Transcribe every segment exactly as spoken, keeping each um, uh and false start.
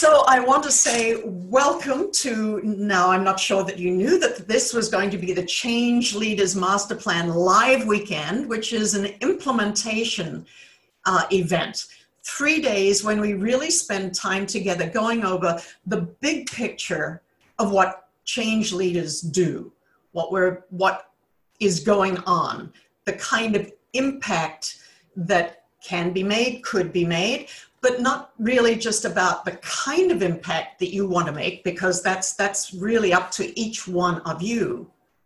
So I want to say welcome to, now I'm not sure that you knew that this was going to be the Change Leaders Master Plan Live Weekend, which is an implementation uh, event. Three days when we really spend time together going over the big picture of what change leaders do, what we're, what is going on, the kind of impact that can be made, could be made, but not really just about the kind of impact that you want to make, because that's, that's really up to each one of you.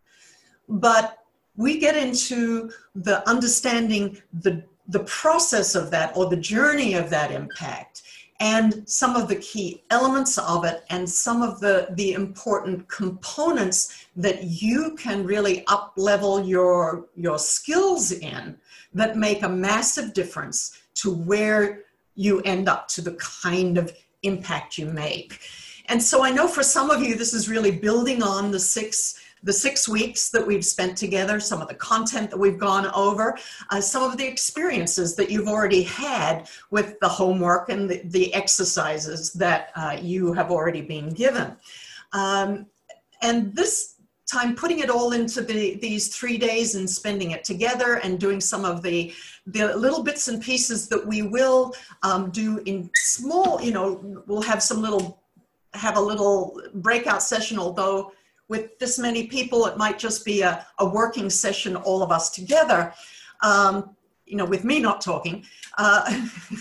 But we get into the understanding the, the process of that, or the journey of that impact, and some of the key elements of it, and some of the, the important components that you can really up-level your, your skills in that make a massive difference to where you end up, to the kind of impact you make. And so I know for some of you, this is really building on the six, the six weeks that we've spent together, some of the content that we've gone over, uh, some of the experiences that you've already had with the homework and the, the exercises that uh, you have already been given. Um, and this time, putting it all into the, these three days and spending it together and doing some of the, the little bits and pieces that we will um, do in small, you know, we'll have some little, have a little breakout session, although with this many people, it might just be a, a working session, all of us together, um, you know, with me not talking, uh,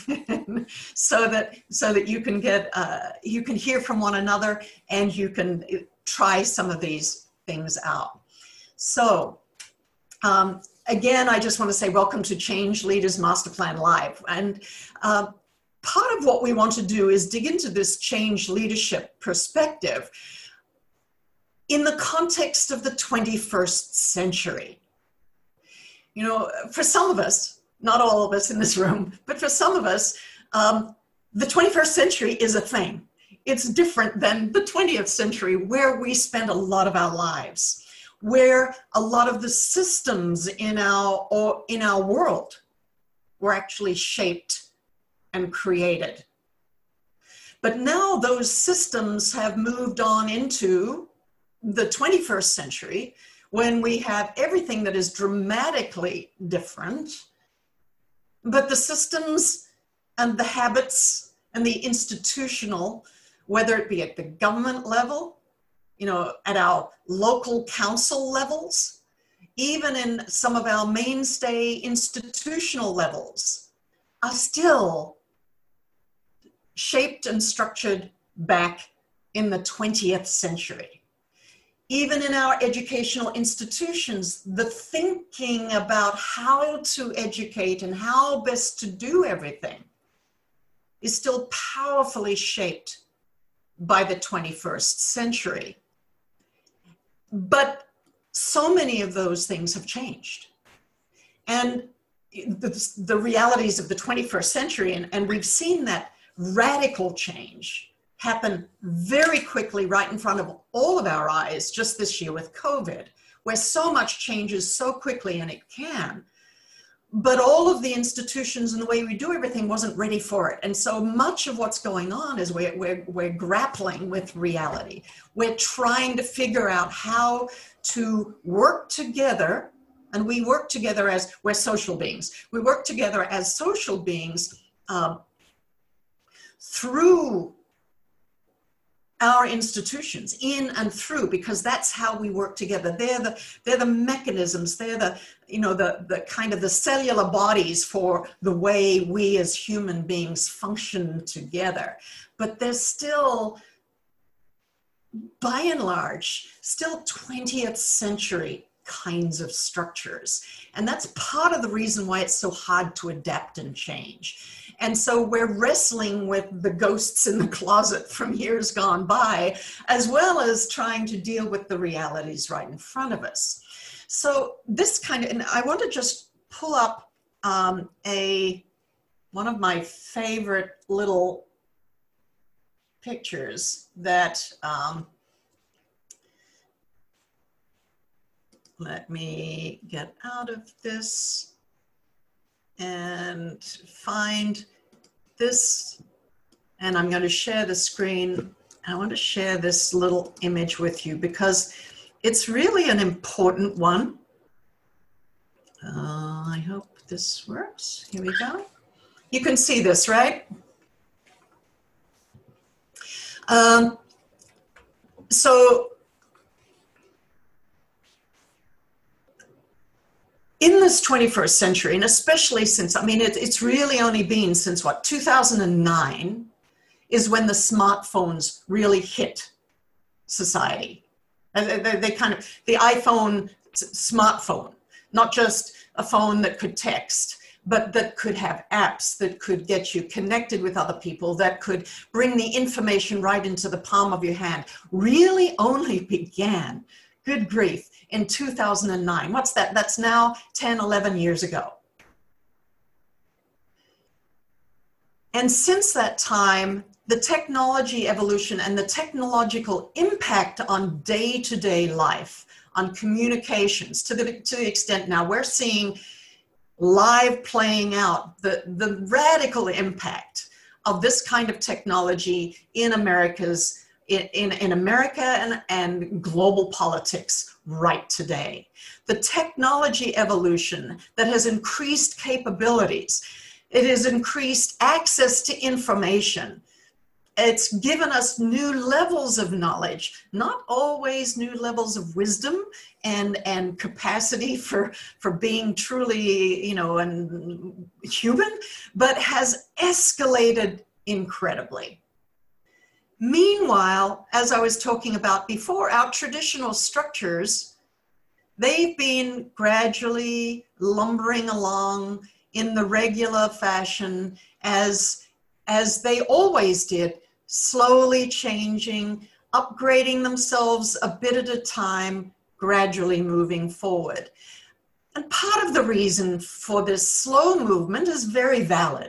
so that, so that you can get, uh, you can hear from one another and you can try some of these things out. So um, again, I just want to say welcome to Change Leaders Master Plan Live. And uh, part of what we want to do is dig into this change leadership perspective in the context of the twenty-first century. You know, for some of us, not all of us in this room, but for some of us, um, the twenty-first century is a thing. It's different than the twentieth century, where we spend a lot of our lives, where a lot of the systems in our, or in our world were actually shaped and created. But now those systems have moved on into the twenty-first century, when we have everything that is dramatically different, but the systems and the habits and the institutional, whether it be at the government level, you know, at our local council levels, even in some of our mainstay institutional levels, are still shaped and structured back in the twentieth century. Even in our educational institutions, the thinking about how to educate and how best to do everything is still powerfully shaped by the twenty-first century. But so many of those things have changed. And the, the realities of the twenty-first century, and, and we've seen that radical change happen very quickly right in front of all of our eyes just this year with COVID, where so much changes so quickly, and it can. But all of the institutions and the way we do everything wasn't ready for it. And so much of what's going on is we're, we're, we're grappling with reality. We're trying to figure out how to work together, and we work together as, we're social beings. We work together as social beings um, through our institutions, in and through, because that's how we work together. They're the, they're the mechanisms, they're the, you know, the, the kind of the cellular bodies for the way we as human beings function together. But there's still, by and large, still twentieth century kinds of structures. And that's part of the reason why it's so hard to adapt and change. And so we're wrestling with the ghosts in the closet from years gone by, as well as trying to deal with the realities right in front of us. So this kind of, and I want to just pull up um, a, one of my favorite little pictures that, um, let me get out of this and find this And I'm going to share the screen. I want to share this little image with you because it's really an important one. Uh, I hope this works. Here we go. You can see this, right? Um, so in this twenty-first century, and especially since, I mean, it, it's really only been since what, two thousand nine is when the smartphones really hit society. They, they, they kind of, the iPhone smartphone, not just a phone that could text, but that could have apps that could get you connected with other people, that could bring the information right into the palm of your hand, really only began, good grief, in two thousand nine. What's that? That's now ten, eleven years ago. And since that time, the technology evolution and the technological impact on day-to-day life, on communications, to the, to the extent now we're seeing live playing out the, the radical impact of this kind of technology in America's in, in, in America and, and global politics right today. The technology evolution that has increased capabilities, it has increased access to information. It's given us new levels of knowledge, not always new levels of wisdom and, and capacity for, for being truly, you know, and human, but has escalated incredibly. Meanwhile, as I was talking about before, our traditional structures, they've been gradually lumbering along in the regular fashion as, as they always did, slowly changing, upgrading themselves a bit at a time, gradually moving forward. And part of the reason for this slow movement is very valid.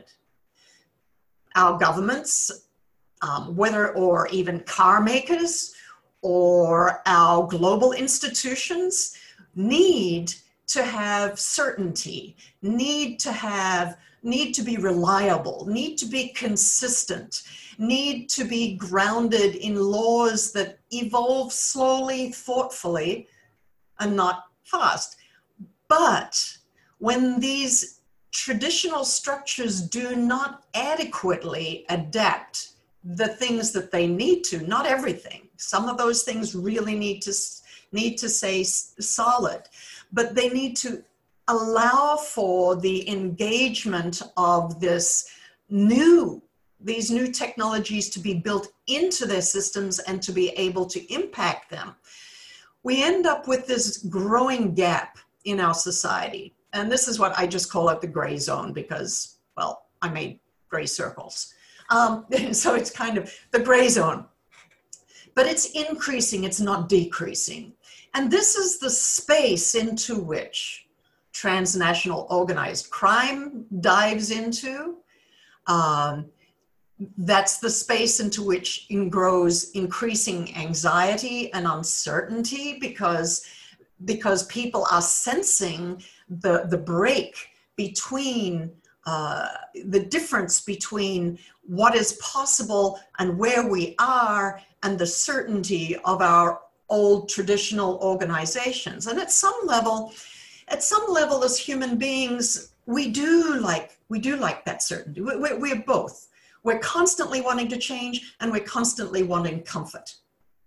Our governments, um, whether or even car makers or our global institutions, need to have certainty, need to have, need to be reliable, need to be consistent, need to be grounded in laws that evolve slowly, thoughtfully, and not fast. But when these traditional structures do not adequately adapt the things that they need to, not everything, some of those things really need to, need to stay solid, but they need to allow for the engagement of this new, these new technologies to be built into their systems and to be able to impact them. We end up with this growing gap in our society. And this is what I just call it the gray zone because, well, I made gray circles. Um, so it's kind of the gray zone. But it's increasing, it's not decreasing. And this is the space into which transnational organized crime dives into. Um, that's the space into which grows increasing anxiety and uncertainty because, because people are sensing the, the break between, uh, the difference between what is possible and where we are and the certainty of our old traditional organizations. And at some level, at some level as human beings, we do like, we do like that certainty. We, we, we're both. We're constantly wanting to change and we're constantly wanting comfort.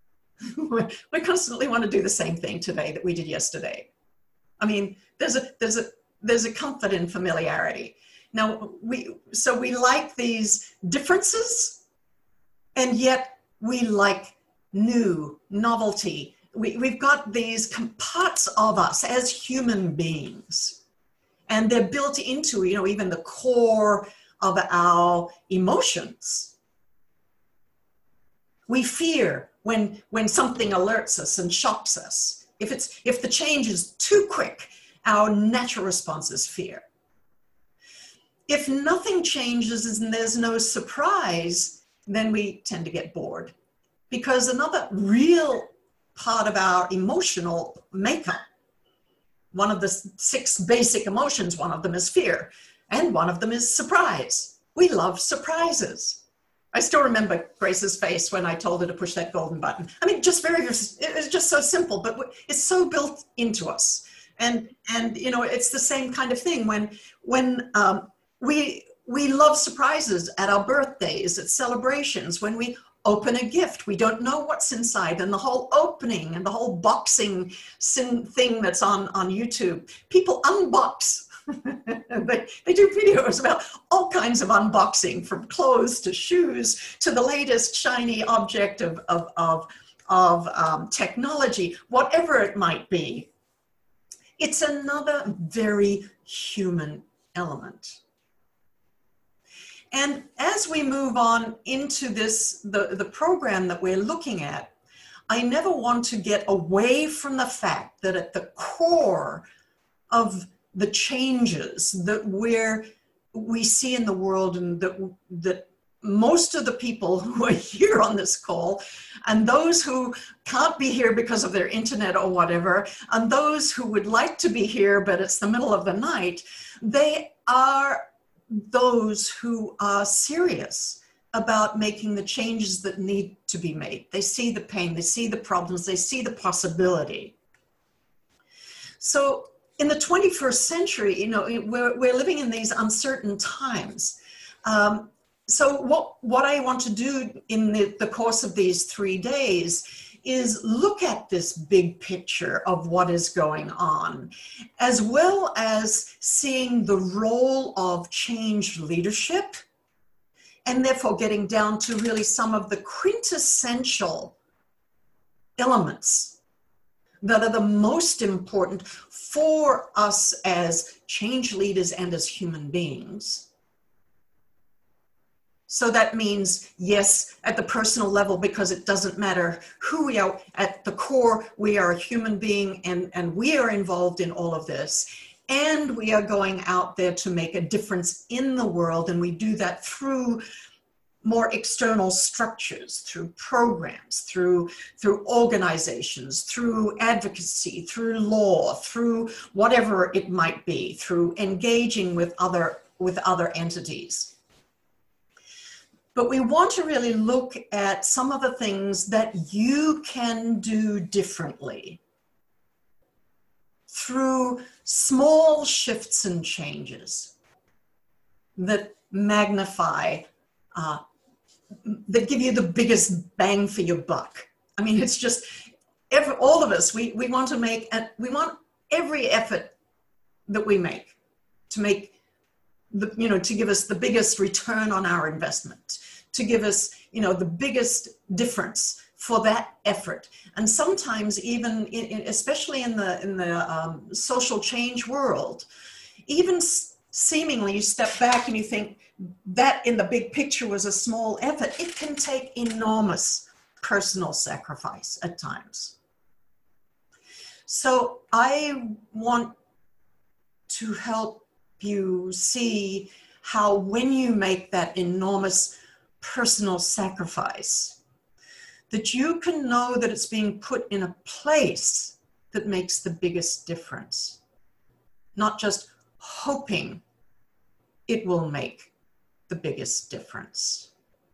We constantly want to do the same thing today that we did yesterday. I mean, there's a, there's a, there's a comfort in familiarity. Now, we, so we like these differences and yet we like new, novelty. We, we've got these parts of us as human beings, and they're built into, you know, even the core of our emotions. We fear when, when something alerts us and shocks us. If, it's, if the change is too quick, our natural response is fear. If nothing changes and there's no surprise, then we tend to get bored. Because another real part of our emotional makeup, one of the six basic emotions, one of them is fear, and one of them is surprise. We love surprises. I still remember Grace's face when I told her to push that golden button. I mean, just very, it was just so simple, but it's so built into us. And, and you know, it's the same kind of thing when, when um, we, we love surprises at our birthdays, at celebrations, when we open a gift, we don't know what's inside, and the whole opening and the whole boxing thing that's on, on YouTube. People unbox. they, they do videos about all kinds of unboxing, from clothes to shoes to the latest shiny object of, of, of, of um, technology, whatever it might be. It's another very human element. And as we move on into this, the, the program that we're looking at, I never want to get away from the fact that at the core of the changes that we're, we see in the world, and that, that most of the people who are here on this call, and those who can't be here because of their internet or whatever, and those who would like to be here but it's the middle of the night, they are those who are serious about making the changes that need to be made. They see the pain, they see the problems, they see the possibility. So in the twenty-first century, you know, we're, we're living in these uncertain times. Um, so what, what I want to do in the, the course of these three days is look at this big picture of what is going on, as well as seeing the role of change leadership, and therefore getting down to really some of the quintessential elements that are the most important for us as change leaders and as human beings. So that means, yes, at the personal level, because it doesn't matter who we are, at the core, we are a human being, and, and we are involved in all of this. And we are going out there to make a difference in the world, and we do that through more external structures, through programs, through, through organizations, through advocacy, through law, through whatever it might be, through engaging with other, with other entities. But we want to really look at some of the things that you can do differently through small shifts and changes that magnify, uh, that give you the biggest bang for your buck. I mean, it's just, every, all of us, we, we want to make, and we want every effort that we make to make the, you know, to give us the biggest return on our investment, to give us, you know, the biggest difference for that effort. And sometimes even, in, in, especially in the, in the um, social change world, even seemingly you step back and you think that in the big picture was a small effort, it can take enormous personal sacrifice at times. So I want to help you see how when you make that enormous personal sacrifice, that you can know that it's being put in a place that makes the biggest difference, not just hoping it will make the biggest difference.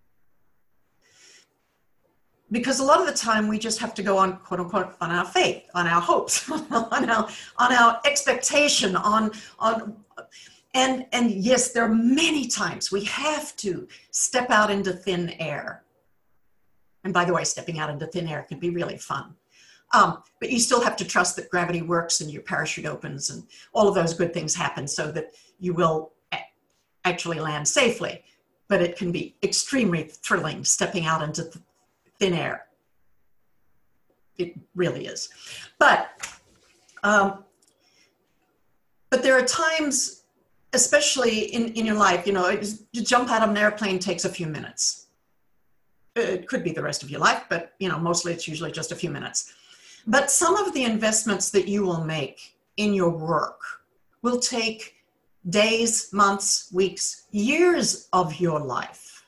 Because a lot of the time we just have to go on, quote unquote, on our faith, on our hopes, on our, on our expectation, on, on, and, and yes, there are many times we have to step out into thin air. And by the way, stepping out into thin air can be really fun. Um, but you still have to trust that gravity works and your parachute opens and all of those good things happen so that you will actually land safely. But it can be extremely thrilling stepping out into th- thin air. It really is. But, um, but there are times, especially in, in your life, you know, to jump out of an airplane takes a few minutes. It could be the rest of your life, but, you know, mostly it's usually just a few minutes. But some of the investments that you will make in your work will take days, months, weeks, years of your life.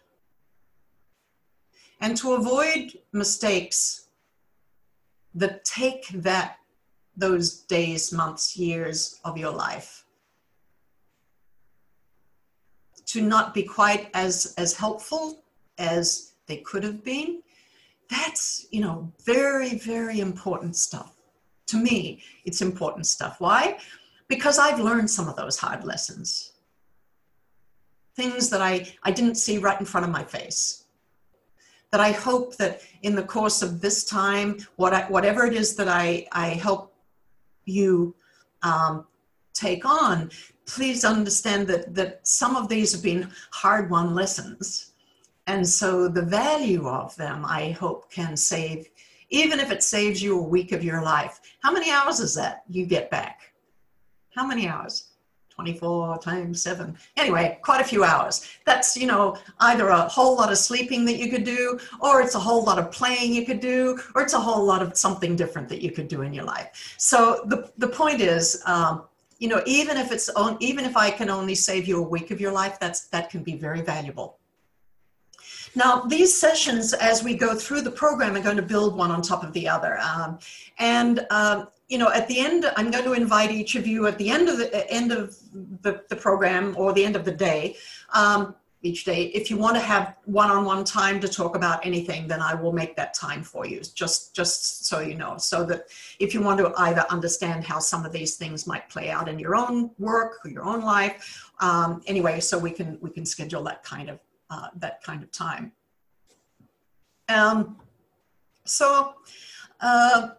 And to avoid mistakes that take that, those days, months, years of your life to not be quite as, as helpful as they could have been. That's, you know, very, very important stuff. To me, it's important stuff. Why? Because I've learned some of those hard lessons. Things that I, I didn't see right in front of my face. That I hope that in the course of this time, what I, whatever it is that I, I help you um, take on, please understand that, that some of these have been hard-won lessons. And so the value of them, I hope, can save, even if it saves you a week of your life. How many hours is that you get back? How many hours? twenty-four times seven. Anyway, quite a few hours. That's, you know, either a whole lot of sleeping that you could do, or it's a whole lot of playing you could do, or it's a whole lot of something different that you could do in your life. So the, the point is, um, you know, even if it's on, even if I can only save you a week of your life, that's, that can be very valuable. Now, these sessions, as we go through the program, are going to build one on top of the other. Um, and, um, you know, at the end, I'm going to invite each of you at the end of the end of the, the program or the end of the day, um, each day, if you want to have one-on-one time to talk about anything, then I will make that time for you, just, just so you know, so that if you want to either understand how some of these things might play out in your own work or your own life, um, anyway, so we can, we can schedule that kind of, uh, that kind of time. Um, so, uh,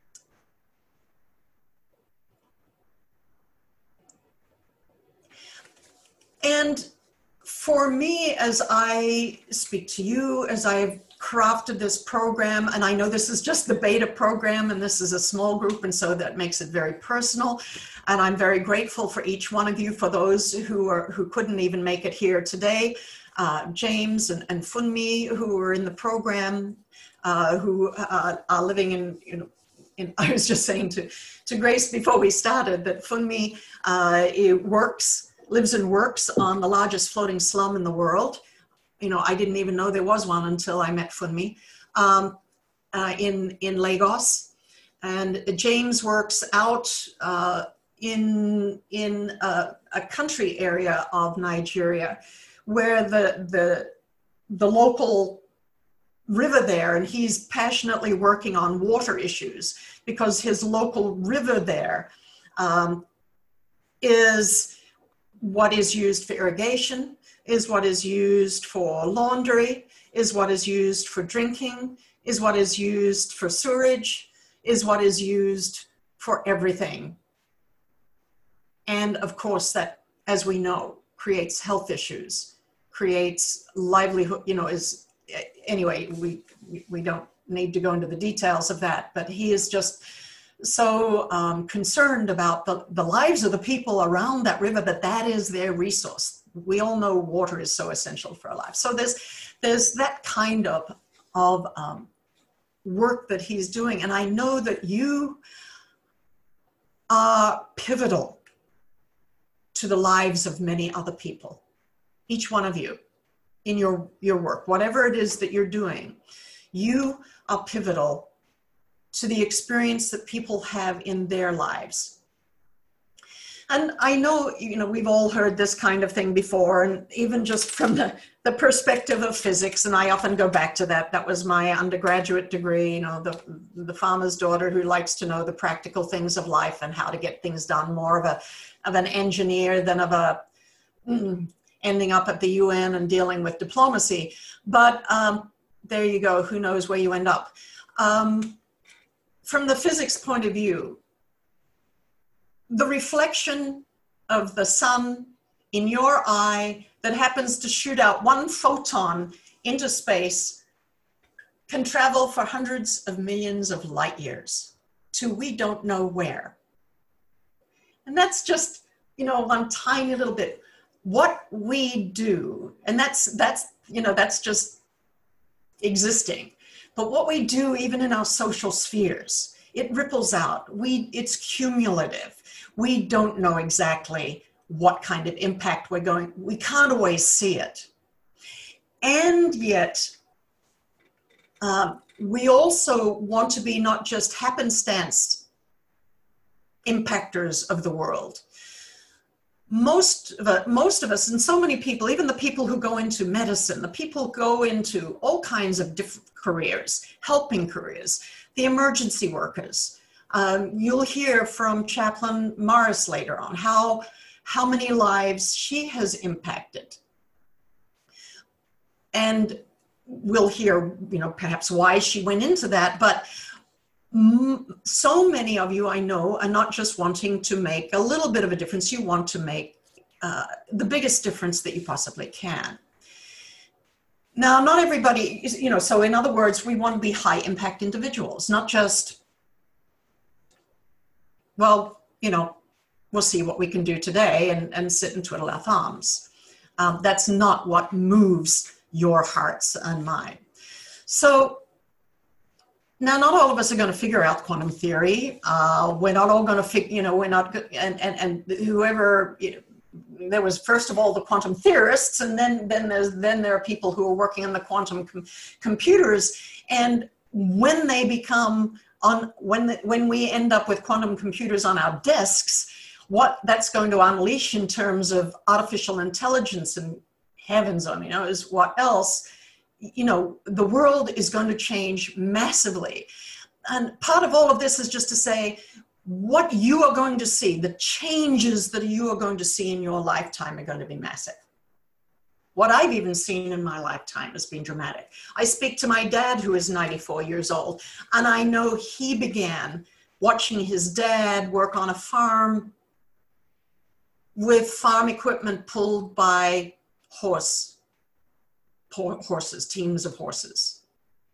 And for me, as I speak to you, as I've crafted this program, and I know this is just the beta program and this is a small group, and so that makes it very personal. And I'm very grateful for each one of you, for those who are who couldn't even make it here today. Uh, James and, and Funmi, who are in the program, uh, who uh, are living in, you know, in, I was just saying to, to Grace before we started that Funmi uh, it works lives and works on the largest floating slum in the world. You know, I didn't even know there was one until I met Funmi um, uh, in, in Lagos. And James works out uh, in, in a, a country area of Nigeria where the, the, the local river there, and he's passionately working on water issues because his local river there um, is what is used for irrigation, is what is used for laundry, is what is used for drinking, is what is used for sewerage, is what is used for everything. And of course that, as we know, creates health issues, creates livelihood, you know, is, anyway, we, we don't need to go into the details of that, but he is just so um, concerned about the, the lives of the people around that river, that that is their resource. We all know water is so essential for our lives. So there's, there's that kind of, of um, work that he's doing. And I know that you are pivotal to the lives of many other people, each one of you in your, your work, whatever it is that you're doing, you are pivotal to the experience that people have in their lives. And I know, you know, we've all heard this kind of thing before, and even just from the, the perspective of physics, and I often go back to that. That was my undergraduate degree, you know, the, the farmer's daughter who likes to know the practical things of life and how to get things done, more of a of an engineer than of a mm, ending up at the U N and dealing with diplomacy. But um, there you go, who knows where you end up. Um, From the physics point of view, the reflection of the sun in your eye that happens to shoot out one photon into space can travel for hundreds of millions of light years to we don't know where. And that's just, you know, one tiny little bit. What we do, and that's, that's you know, that's just existing. But what we do, even in our social spheres, it ripples out. We, it's cumulative. We don't know exactly what kind of impact we're going, we can't always see it. And yet, um, we also want to be not just happenstance impactors of the world, most of us, most of us, and so many people, even the people who go into medicine, the people who go into all kinds of different careers, helping careers, the emergency workers. Um, you'll hear from Chaplain Morris later on how, how many lives she has impacted. And we'll hear, you know, perhaps why she went into that, but so many of you I know are not just wanting to make a little bit of a difference, you want to make uh, the biggest difference that you possibly can. Now, not everybody, is, you know, so in other words, we want to be high impact individuals, not just, well, you know, we'll see what we can do today and, and sit and twiddle our thumbs. Um, that's not what moves your hearts and mine. So now, not all of us are going to figure out quantum theory. Uh, we're not all going to figure, you know, we're not, and, and, and whoever, you know, there was first of all the quantum theorists, and then, then, there's, then there are people who are working on the quantum com computers. And when they become, on, when, the, when we end up with quantum computers on our desks, what that's going to unleash in terms of artificial intelligence and heavens only knows what else, you know, the world is going to change massively. And part of all of this is just to say, what you are going to see, the changes that you are going to see in your lifetime are going to be massive. What I've even seen in my lifetime has been dramatic. I speak to my dad, who is ninety-four years old, and I know he began watching his dad work on a farm with farm equipment pulled by horse horses, teams of horses.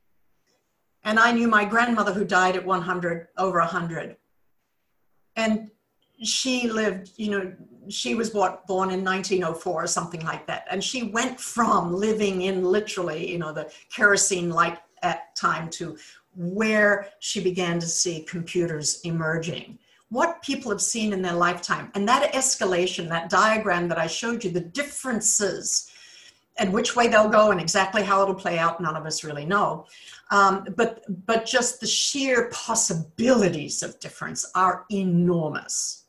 And I knew my grandmother, who died at one hundred, over one hundred. And she lived, you know, she was what, born in nineteen oh four or something like that. And she went from living in literally, you know, the kerosene light at time to where she began to see computers emerging. What people have seen in their lifetime. And that escalation, that diagram that I showed you, the differences and which way they'll go and exactly how it'll play out, none of us really know. Um, but, but just the sheer possibilities of difference are enormous.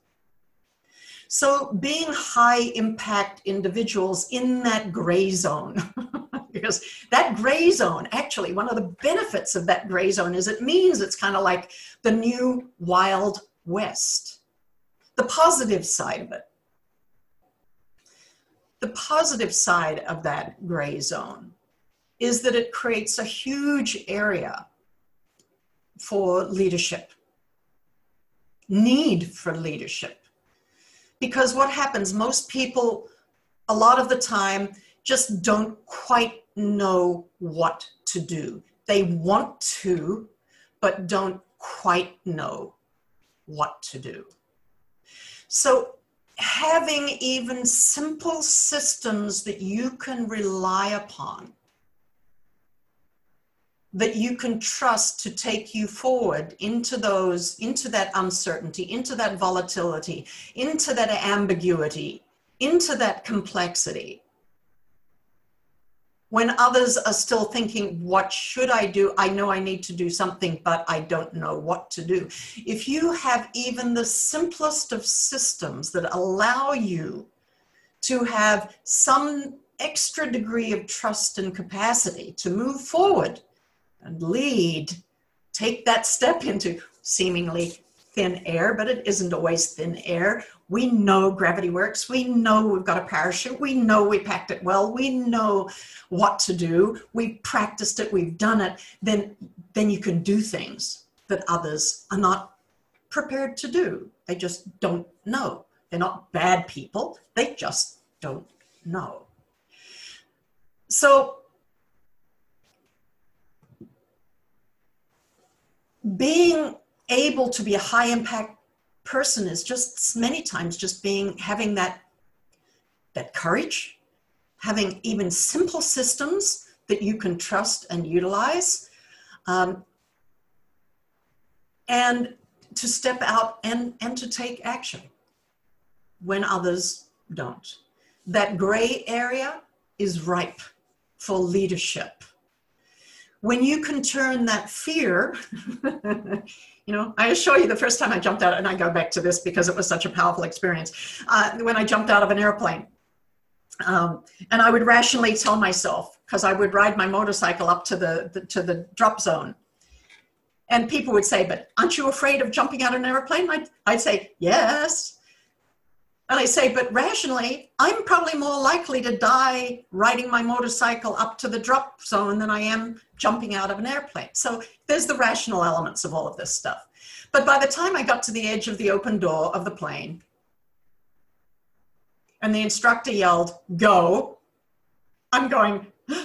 So being high impact individuals in that gray zone, because that gray zone, actually, one of the benefits of that gray zone is it means it's kind of like the new Wild West. The positive side of it. The positive side of that gray zone is that it creates a huge area for leadership, need for leadership. Because what happens, most people, a lot of the time, just don't quite know what to do. They want to, but don't quite know what to do. So having even simple systems that you can rely upon, that you can trust to take you forward into those, into that uncertainty, into that volatility, into that ambiguity, into that complexity. When others are still thinking, what should I do? I know I need to do something, but I don't know what to do. If you have even the simplest of systems that allow you to have some extra degree of trust and capacity to move forward and lead, take that step into seemingly thin air, but it isn't always thin air. We know gravity works. We know we've got a parachute. We know we packed it well. We know what to do. We've practiced it. We've done it. Then, then you can do things that others are not prepared to do. They just don't know. They're not bad people. They just don't know. So being able to be a high impact person is just many times just being, having that, that courage, having even simple systems that you can trust and utilize, um, and to step out and, and to take action when others don't. That gray area is ripe for leadership. when you can turn that fear, you know, I assure you the first time I jumped out, and I go back to this because it was such a powerful experience, uh, when I jumped out of an airplane. Um, and I would rationally tell myself, because I would ride my motorcycle up to the, the, to the drop zone. And people would say, but aren't you afraid of jumping out of an airplane? I'd, I'd say, yes. And I say, but rationally, I'm probably more likely to die riding my motorcycle up to the drop zone than I am jumping out of an airplane. So there's the rational elements of all of this stuff. But by the time I got to the edge of the open door of the plane, and the instructor yelled, go, I'm going,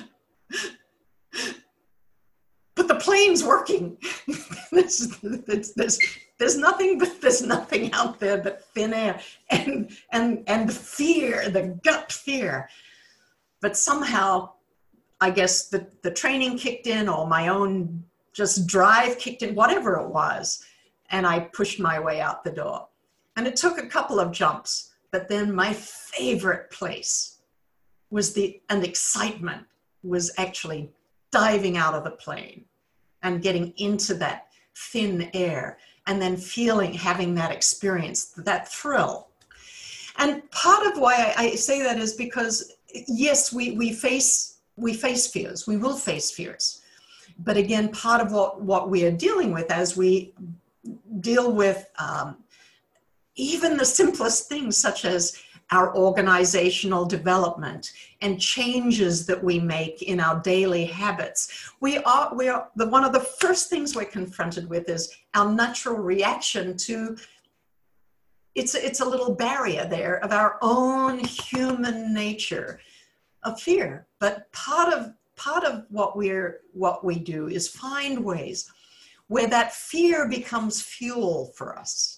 but the plane's working. there's, there's, there's nothing but there's nothing out there but thin air and, and, and the fear, the gut fear. But somehow, I guess the, the training kicked in, or my own just drive kicked in, whatever it was. And I pushed my way out the door. And it took a couple of jumps. But then my favorite place was the, and excitement was actually diving out of the plane and getting into that thin air and then feeling, having that experience, that thrill. And part of why I, I say that is because, yes, we, we face, we face fears, we will face fears. But again, part of what, what we are dealing with as we deal with um, even the simplest things, such as our organizational development and changes that we make in our daily habits. We are, we are the, one of the first things we're confronted with is our natural reaction to, it's, it's a little barrier there of our own human nature of fear. But part of, part of what we're, what we do is find ways where that fear becomes fuel for us.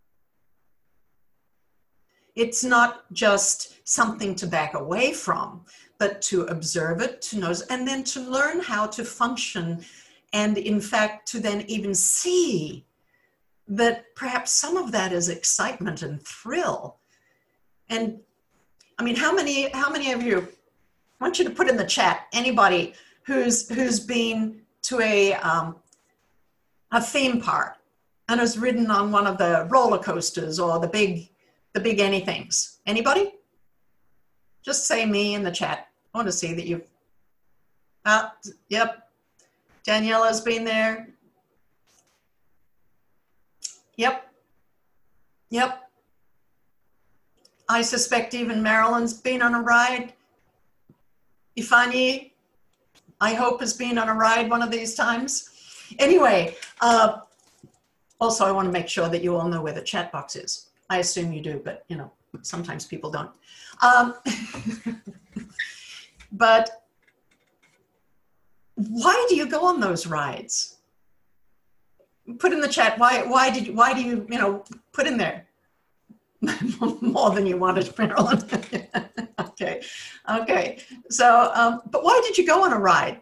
It's not just something to back away from, but to observe it, to know, and then to learn how to function. And in fact, to then even see that perhaps some of that is excitement and thrill. And I mean, how many, how many of you, I want you to put in the chat, anybody who's, who's been to a, um, a theme park and has ridden on one of the roller coasters or the big, the big anythings. Anybody? Just say me in the chat. I want to see that you've, uh, yep. Daniela's been there. Yep. Yep. I suspect even Marilyn's been on a ride. Ifani, I hope, has been on a ride one of these times. Anyway, uh, also I want to make sure that you all know where the chat box is. I assume you do, but you know, sometimes people don't. Um, but why do you go on those rides? Put in the chat, why, why did you, why do you, you know, put in there. More than you wanted, Marilyn. Okay, okay. So, um, but why did you go on a ride?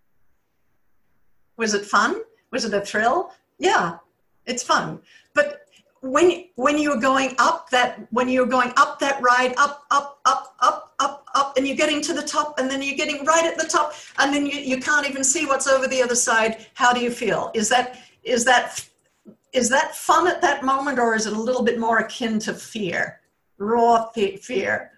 Was it fun? Was it a thrill? Yeah, it's fun. But when when you're going up that when you're going up that ride, up, up, up, up, up, up, and you're getting to the top, and then you're getting right at the top, and then you, you can't even see what's over the other side. How do you feel? Is that is that is that fun at that moment, or is it a little bit more akin to fear, raw fear?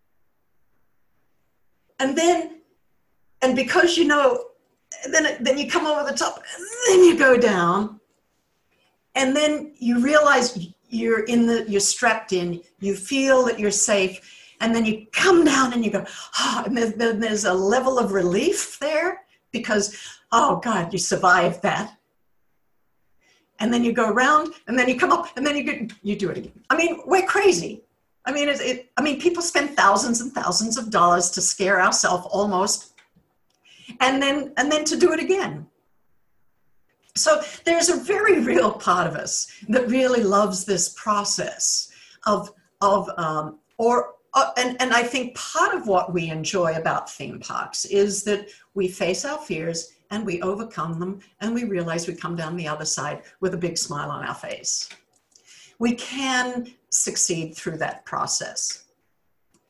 And then, and because you know, then then you come over the top, and then you go down, and then you realize you're in the you're strapped in. You feel that you're safe, and then you come down and you go, oh, and there's, there's a level of relief there because, oh God, you survived that. And then you go around, and then you come up, and then you get, you do it again. I mean, we're crazy. I mean, it, it, I mean, people spend thousands and thousands of dollars to scare ourselves almost, and then and then to do it again. So there's a very real part of us that really loves this process of of um, or uh, and and I think part of what we enjoy about theme parks is that we face our fears and we overcome them, and we realize we come down the other side with a big smile on our face. We can succeed through that process.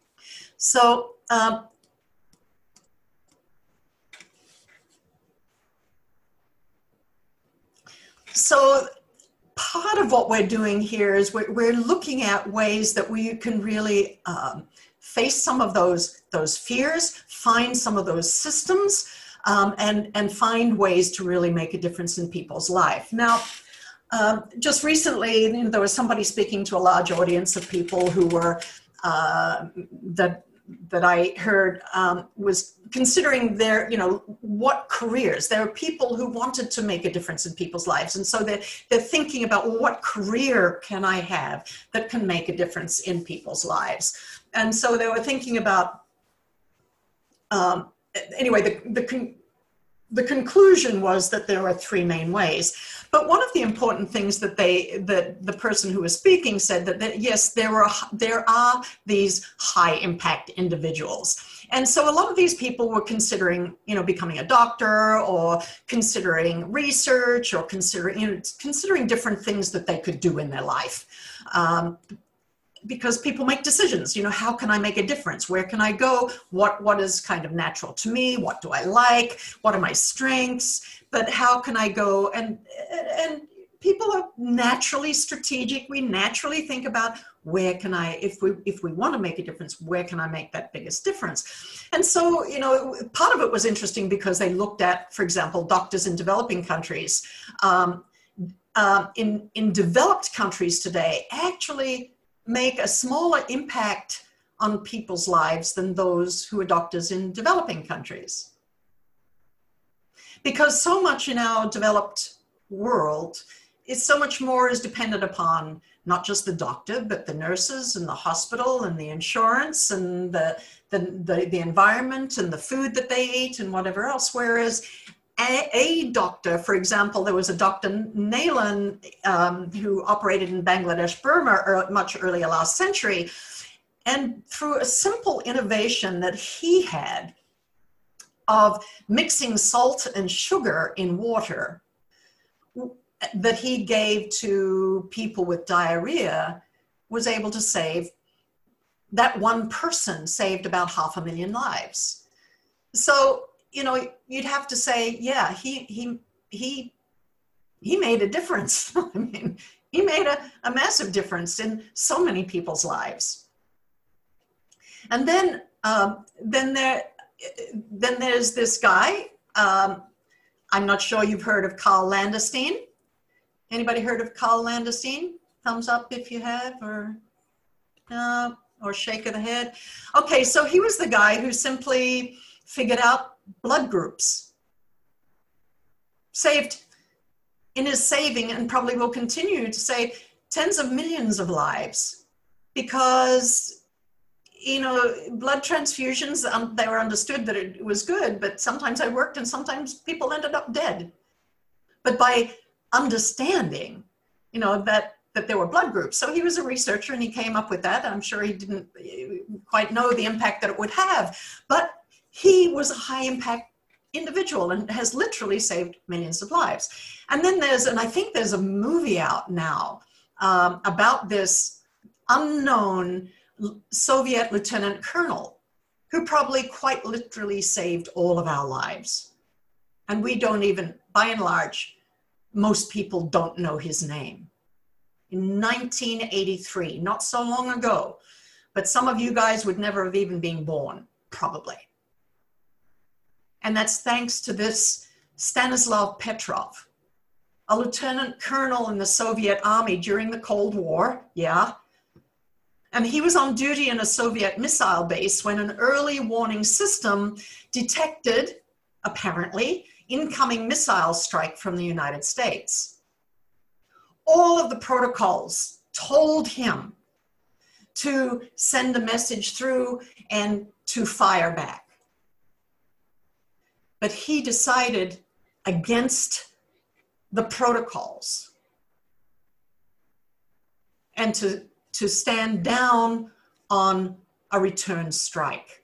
So, uh, So part of what we're doing here is we're, we're looking at ways that we can really um, face some of those, those fears, find some of those systems, um, and, and find ways to really make a difference in people's life. Now, um, just recently, you know, there was somebody speaking to a large audience of people who were, uh, that, that I heard um, was considering their, you know, what careers. There are people who wanted to make a difference in people's lives. And so they're, they're thinking about, well, what career can I have that can make a difference in people's lives? And so they were thinking about, um, anyway, the, the, con the conclusion was that there are three main ways. But one of the important things that they, that the person who was speaking said that, that yes, there are, there are these high impact individuals. And so a lot of these people were considering, you know, becoming a doctor, or considering research, or considering, you know, considering different things that they could do in their life. Um, because people make decisions, you know, how can I make a difference? Where can I go? What, what is kind of natural to me? What do I like? What are my strengths? But how can I go? And, and people are naturally strategic. We naturally think about, where can I, if we, if we want to make a difference, where can I make that biggest difference? And so, you know, part of it was interesting because they looked at, for example, doctors in developing countries. Um, uh, in, in developed countries today, actually make a smaller impact on people's lives than those who are doctors in developing countries. Because so much in our developed world is so much more is dependent upon not just the doctor, but the nurses and the hospital and the insurance and the, the, the, the environment and the food that they eat and whatever else. Whereas a, a doctor, for example, there was a Doctor Nailan um, who operated in Bangladesh, Burma, er, much earlier last century. And through a simple innovation that he had of mixing salt and sugar in water that he gave to people with diarrhea, was able to save, that one person saved about half a million lives. So, you know, you'd have to say, yeah, he, he, he, he made a difference. I mean, he made a, a massive difference in so many people's lives. And then, um, then there, then there's this guy, um, I'm not sure you've heard of Karl Landestein. Anybody heard of Karl Landestein? Thumbs up if you have, or, uh, or shake of the head. Okay, so he was the guy who simply figured out blood groups. Saved, in his saving, and probably will continue to save tens of millions of lives, because, you know, blood transfusions, um, they were understood that it was good, but sometimes I worked and sometimes people ended up dead. But by understanding, you know, that, that there were blood groups. So he was a researcher and he came up with that. I'm sure he didn't quite know the impact that it would have, but he was a high impact individual and has literally saved millions of lives. And then there's, and I think there's a movie out now um, about this unknown Soviet lieutenant colonel who probably quite literally saved all of our lives. And we don't even, by and large, most people don't know his name. In nineteen eighty-three, not so long ago, but some of you guys would never have even been born, probably. And that's thanks to this Stanislav Petrov, a lieutenant colonel in the Soviet army during the Cold War, yeah. And he was on duty in a Soviet missile base when an early warning system detected, apparently, incoming missile strike from the United States. All of the protocols told him to send a message through and to fire back. But he decided against the protocols and to, to stand down on a return strike.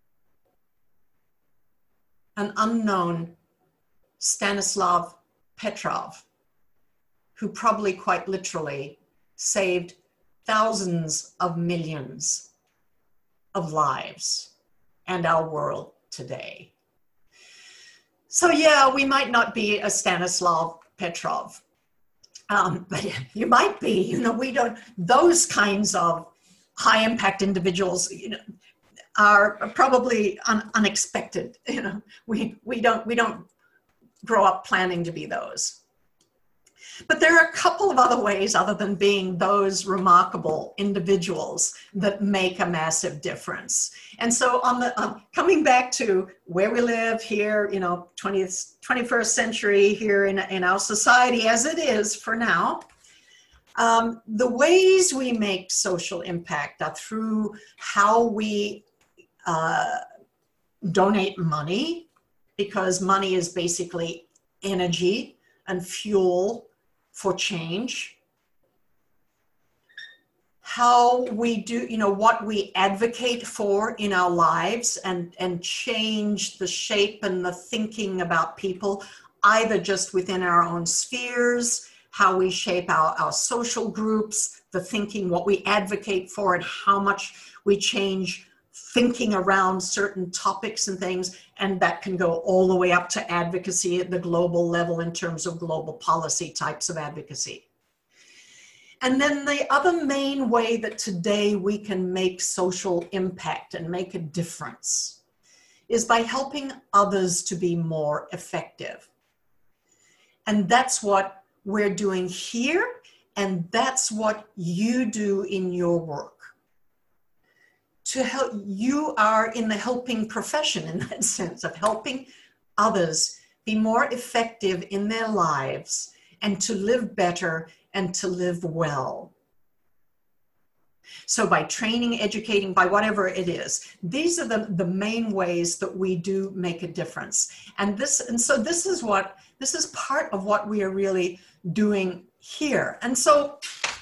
An unknown Stanislav Petrov, who probably quite literally saved thousands of millions of lives and our world today. So yeah, we might not be a Stanislav Petrov, Um, but you might be, you know, we don't, those kinds of high impact individuals, you know, are probably un, unexpected. You know, we, we don't, we don't grow up planning to be those. But there are a couple of other ways other than being those remarkable individuals that make a massive difference. And so on the, um, coming back to where we live here, you know, twentieth, twenty-first century here in, in our society as it is for now, um, the ways we make social impact are through how we uh, donate money, because money is basically energy and fuel for change. How we do, you know, what we advocate for in our lives and, and change the shape and the thinking about people, either just within our own spheres, how we shape our, our social groups, the thinking, what we advocate for, and how much we change thinking around certain topics and things. And that can go all the way up to advocacy at the global level in terms of global policy types of advocacy. And then the other main way that today we can make social impact and make a difference is by helping others to be more effective. And that's what we're doing here, and that's what you do in your work. To help, you are in the helping profession in that sense of helping others be more effective in their lives and to live better and to live well. So by training, educating, by whatever it is, these are the, the main ways that we do make a difference. And this, and so this is what, this is part of what we are really doing here. And so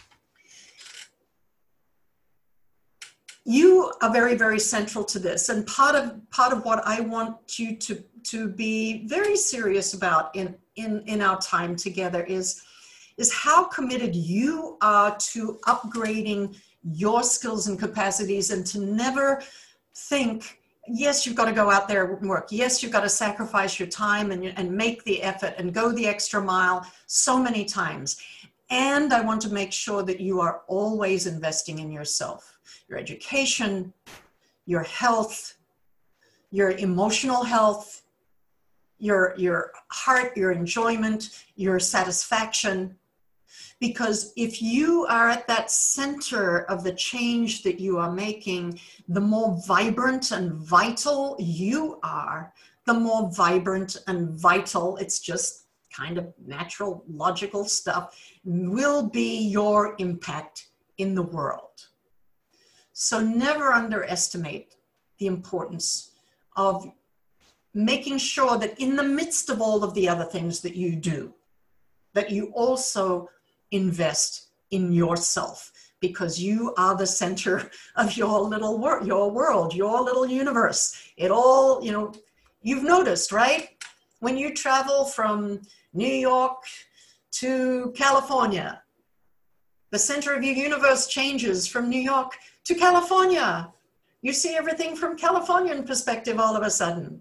you are very, very central to this. And part of, part of what I want you to, to be very serious about in, in, in our time together is, is how committed you are to upgrading your skills and capacities, and to never think, yes, you've got to go out there and work. Yes, you've got to sacrifice your time and, and make the effort and go the extra mile so many times. And I want to make sure that you are always investing in yourself, your education, your health, your emotional health, your, your heart, your enjoyment, your satisfaction. Because if you are at that center of the change that you are making, the more vibrant and vital you are, the more vibrant and vital, it's just kind of natural, logical stuff, will be your impact in the world. So never underestimate the importance of making sure that in the midst of all of the other things that you do, that you also invest in yourself, because you are the center of your little world, your world, your little universe. It all, you know, you've noticed, right? When you travel from New York to California, the center of your universe changes from New York to California. You see everything from Californian perspective all of a sudden.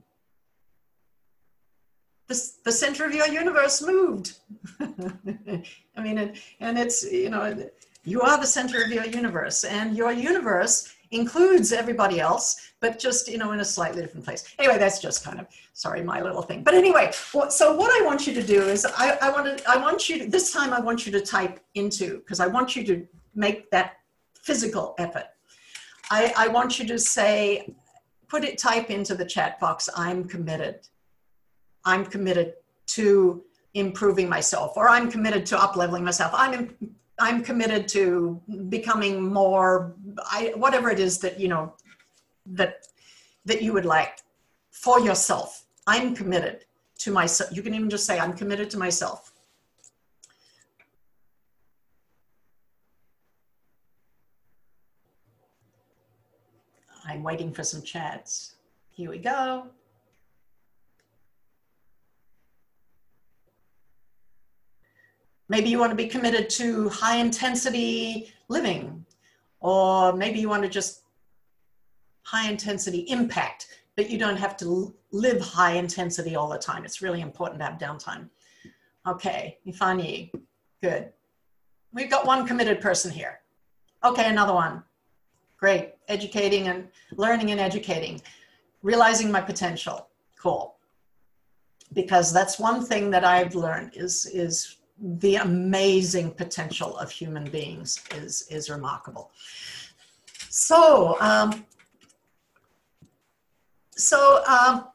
The, the center of your universe moved. I mean, it, and it's, you know, you are the center of your universe, and your universe includes everybody else, but just, you know, in a slightly different place. Anyway, that's just kind of, sorry, my little thing. But anyway, what, so what I want you to do is I, I, want to, I want you to, this time I want you to type into, because I want you to make that physical effort. I, I want you to say, put it, type into the chat box, I'm committed. I'm committed to improving myself, or I'm committed to up-leveling myself. I'm, I'm committed to becoming more, I, whatever it is that, you know, that, that you would like for yourself. I'm committed to myself. You can even just say, I'm committed to myself. I'm waiting for some chats. Here we go. Maybe you want to be committed to high intensity living, or maybe you want to just high intensity impact, but you don't have to live high intensity all the time. It's really important to have downtime. Okay, Ifani, Good. We've got one committed person here. Okay, another one. Great. Educating and learning and educating. Realizing my potential. Cool. Because that's one thing that I've learned is, is the amazing potential of human beings is, is remarkable. So, um, so um,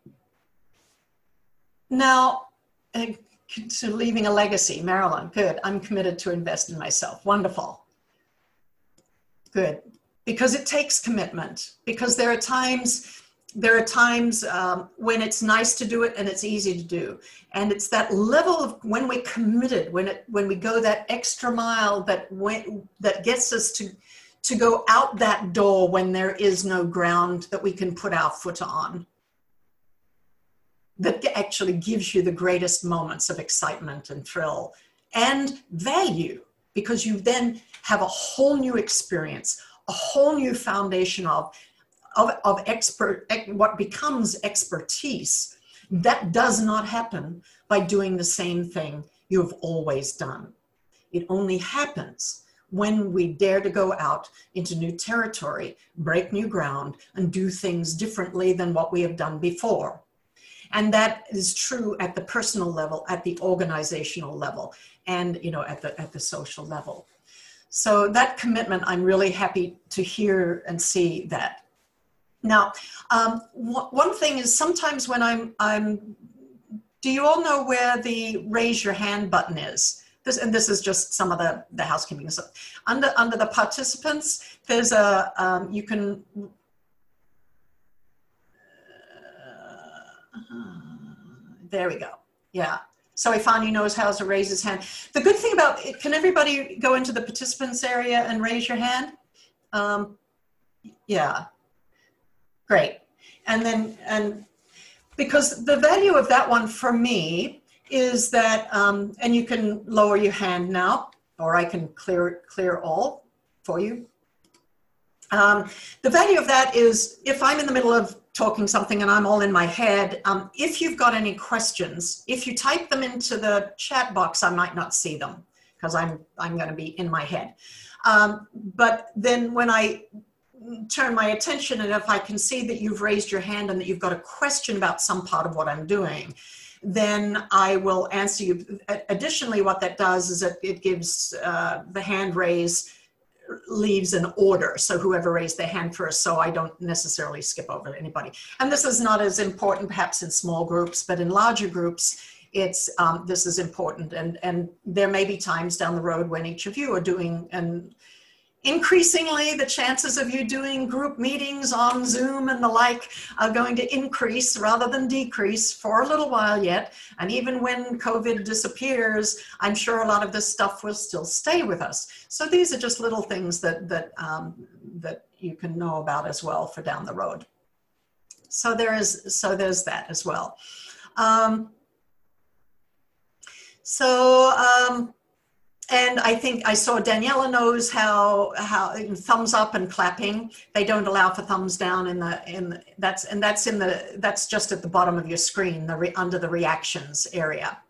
now, uh, to leaving a legacy, Marilyn, good. I'm committed to invest in myself. Wonderful. Good. Because it takes commitment. Because there are times, there are times um, when it's nice to do it and it's easy to do. And it's that level of when we're committed, when it, when we go that extra mile that when, that gets us to, to go out that door when there is no ground that we can put our foot on. That actually gives you the greatest moments of excitement and thrill and value, because you then have a whole new experience, a whole new foundation of, of, of expert, what becomes expertise. That does not happen by doing the same thing you've always done. It only happens when we dare to go out into new territory, break new ground, and do things differently than what we have done before. And that is true at the personal level, at the organizational level, and you know, at the, at the social level. So that commitment, I'm really happy to hear and see that. Now, um, one thing is sometimes when I'm, I'm, do you all know where the raise your hand button is? This, and this is just some of the, the housekeeping stuff. Under, under the participants, there's a, um, you can, there we go. Yeah. So Ifani knows how to raise his hand. The good thing about it, can everybody go into the participants area and raise your hand? Um, yeah. Great. And then, and because the value of that one for me is that, um, and you can lower your hand now, or I can clear, clear all for you. Um, the value of that is if I'm in the middle of talking something and I'm all in my head, um, if you've got any questions, if you type them into the chat box, I might not see them because I'm, I'm going to be in my head. Um, but then when I turn my attention and if I can see that you've raised your hand and that you've got a question about some part of what I'm doing, then I will answer you. Additionally, what that does is that it gives uh, the hand raise leaves an order. So whoever raised their hand first, so I don't necessarily skip over anybody. And this is not as important perhaps in small groups, but in larger groups, it's um, this is important. And, and there may be times down the road when each of you are doing, and increasingly the chances of you doing group meetings on Zoom and the like are going to increase rather than decrease for a little while yet. And even when COVID disappears, I'm sure a lot of this stuff will still stay with us. So these are just little things that, that, um, that you can know about as well for down the road. So there is, so there's that as well. Um, so, um, And I think I saw Daniela knows how, how thumbs up and clapping, they don't allow for thumbs down in the, in the, that's, and that's in the, that's just at the bottom of your screen, the re, under the reactions area.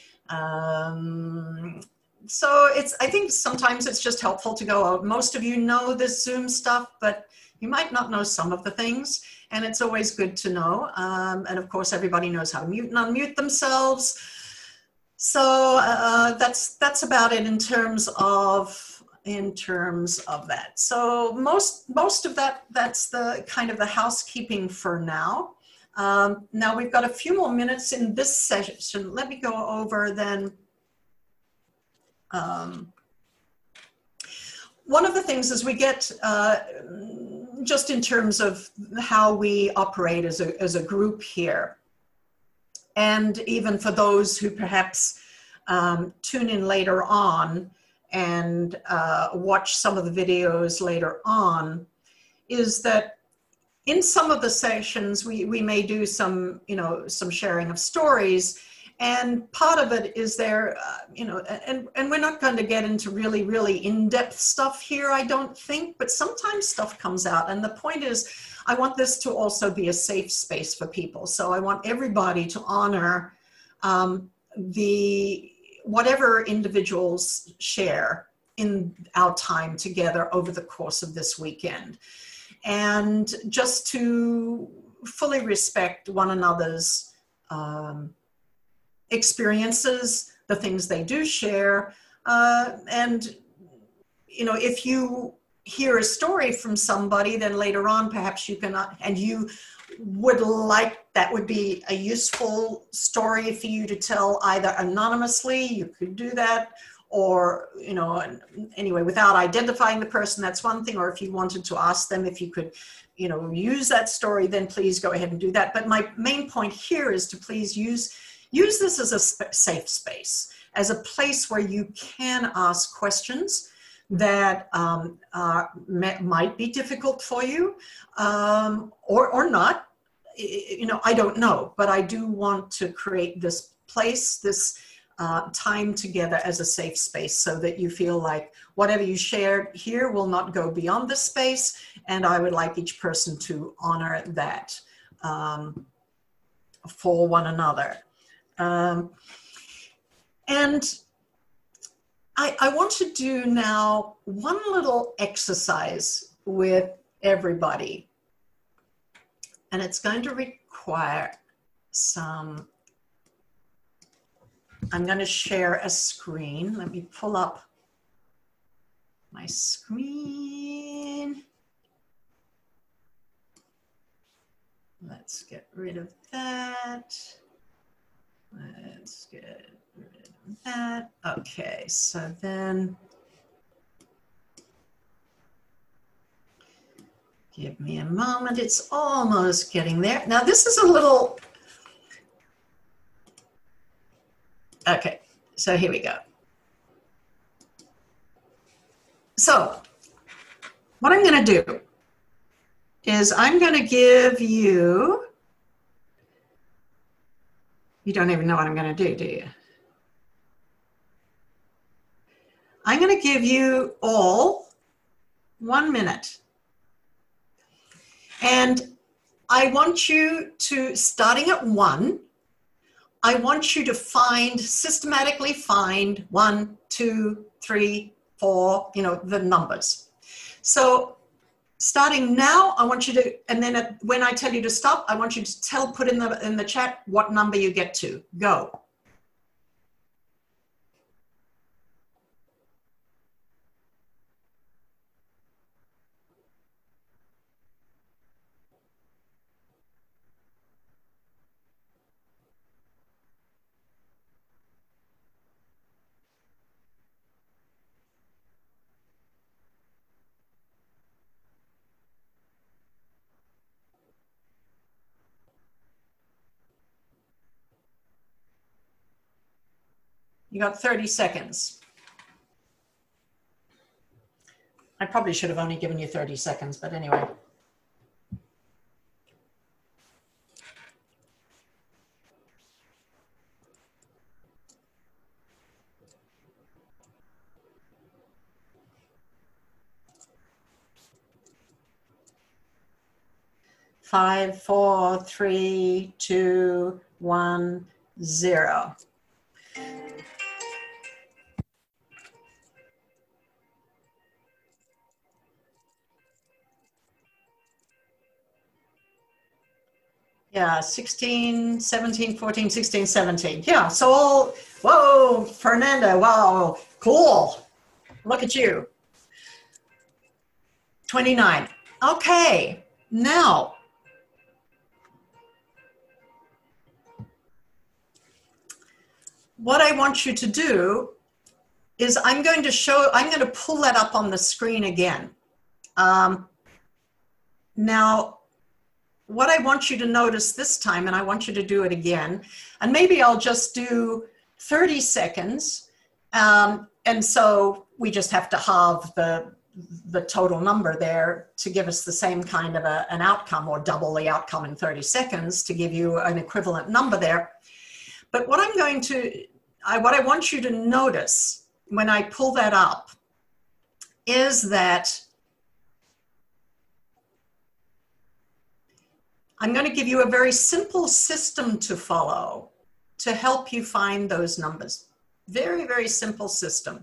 Um, so it's, I think sometimes it's just helpful to go, oh, most of you know this Zoom stuff, but you might not know some of the things, and it's always good to know. Um, and of course, everybody knows how to mute and unmute themselves. So uh, that's that's about it in terms of in terms of that. So most most of that that's the kind of the housekeeping for now. Um, now we've got a few more minutes in this session. Let me go over then. Um, one of the things is we get uh, just in terms of how we operate as a as a group here. And even for those who perhaps um, tune in later on and uh, watch some of the videos later on, is that in some of the sessions, we, we may do some, you know, some sharing of stories. And part of it is there, uh, you know, and, and we're not going to get into really, really in-depth stuff here, I don't think, but sometimes stuff comes out. And the point is, I want this to also be a safe space for people. So I want everybody to honor um, the whatever individuals share in our time together over the course of this weekend. And just to fully respect one another's um, experiences, the things they do share. Uh, and, you know, if you hear a story from somebody, then later on, perhaps you can, uh, and you would like, that would be a useful story for you to tell either anonymously, you could do that, or, you know, anyway, without identifying the person, that's one thing. Or if you wanted to ask them if you could, you know, use that story, then please go ahead and do that. But my main point here is to please use, use this as a sp- safe space, as a place where you can ask questions that um, uh, may, might be difficult for you, um, or, or not. You know, I don't know, but I do want to create this place, this Uh, time together as a safe space, so that you feel like whatever you shared here will not go beyond this space, and I would like each person to honor that um, for one another. Um, and I, I want to do now one little exercise with everybody, and it's going to require some I'm going to share a screen. Let me pull up my screen. Let's get rid of that. Let's get rid of that. Okay, so then give me a moment. It's almost getting there. Now this is a little Okay, so here we go. So what I'm going to do is I'm going to give you, you don't even know what I'm going to do, do you? I'm going to give you all one minute. And I want you to, starting at one, I want you to find, systematically find one, two, three, four, you know, the numbers. So starting now, I want you to, and then at, when I tell you to stop, I want you to tell, put in the, in the chat what number you get to. Go. You got thirty seconds. I probably should have only given you thirty seconds, but anyway. Five, four, three, two, one, zero. Yeah, sixteen, seventeen, fourteen, sixteen, seventeen. Yeah, so all, whoa, Fernanda, wow, cool. Look at you. twenty-nine. Okay, now, what I want you to do is I'm going to show, I'm going to pull that up on the screen again. Um, now, what I want you to notice this time, and I want you to do it again, and maybe I'll just do thirty seconds. Um, and so we just have to halve the, the total number there to give us the same kind of a, an outcome, or double the outcome in thirty seconds to give you an equivalent number there. But what I'm going to, I, what I want you to notice when I pull that up is that I'm going to give you a very simple system to follow to help you find those numbers. Very, very simple system.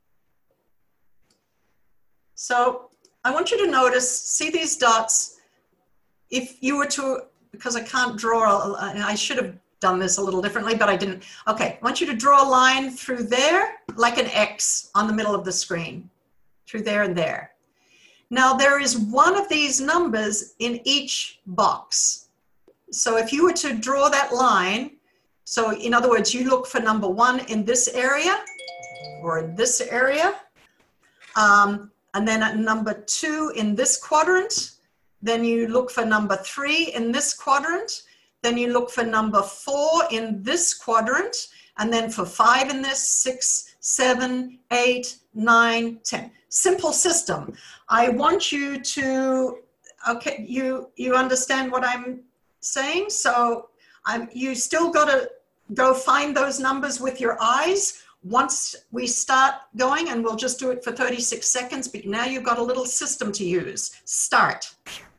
So I want you to notice, see these dots. If you were to, because I can't draw, I should have done this a little differently, but I didn't. Okay, I want you to draw a line through there, like an X on the middle of the screen, through there and there. Now there is one of these numbers in each box. So if you were to draw that line, so in other words, you look for number one in this area or in this area, um, and then at number two in this quadrant, then you look for number three in this quadrant, then you look for number four in this quadrant, and then for five in this, six, seven, eight, nine, ten. Simple system. I want you to, okay, you, you understand what I'm saying? So I'm, you still got to go find those numbers with your eyes. Once we start going, and we'll just do it for thirty-six seconds, but now you've got a little system to use. Start.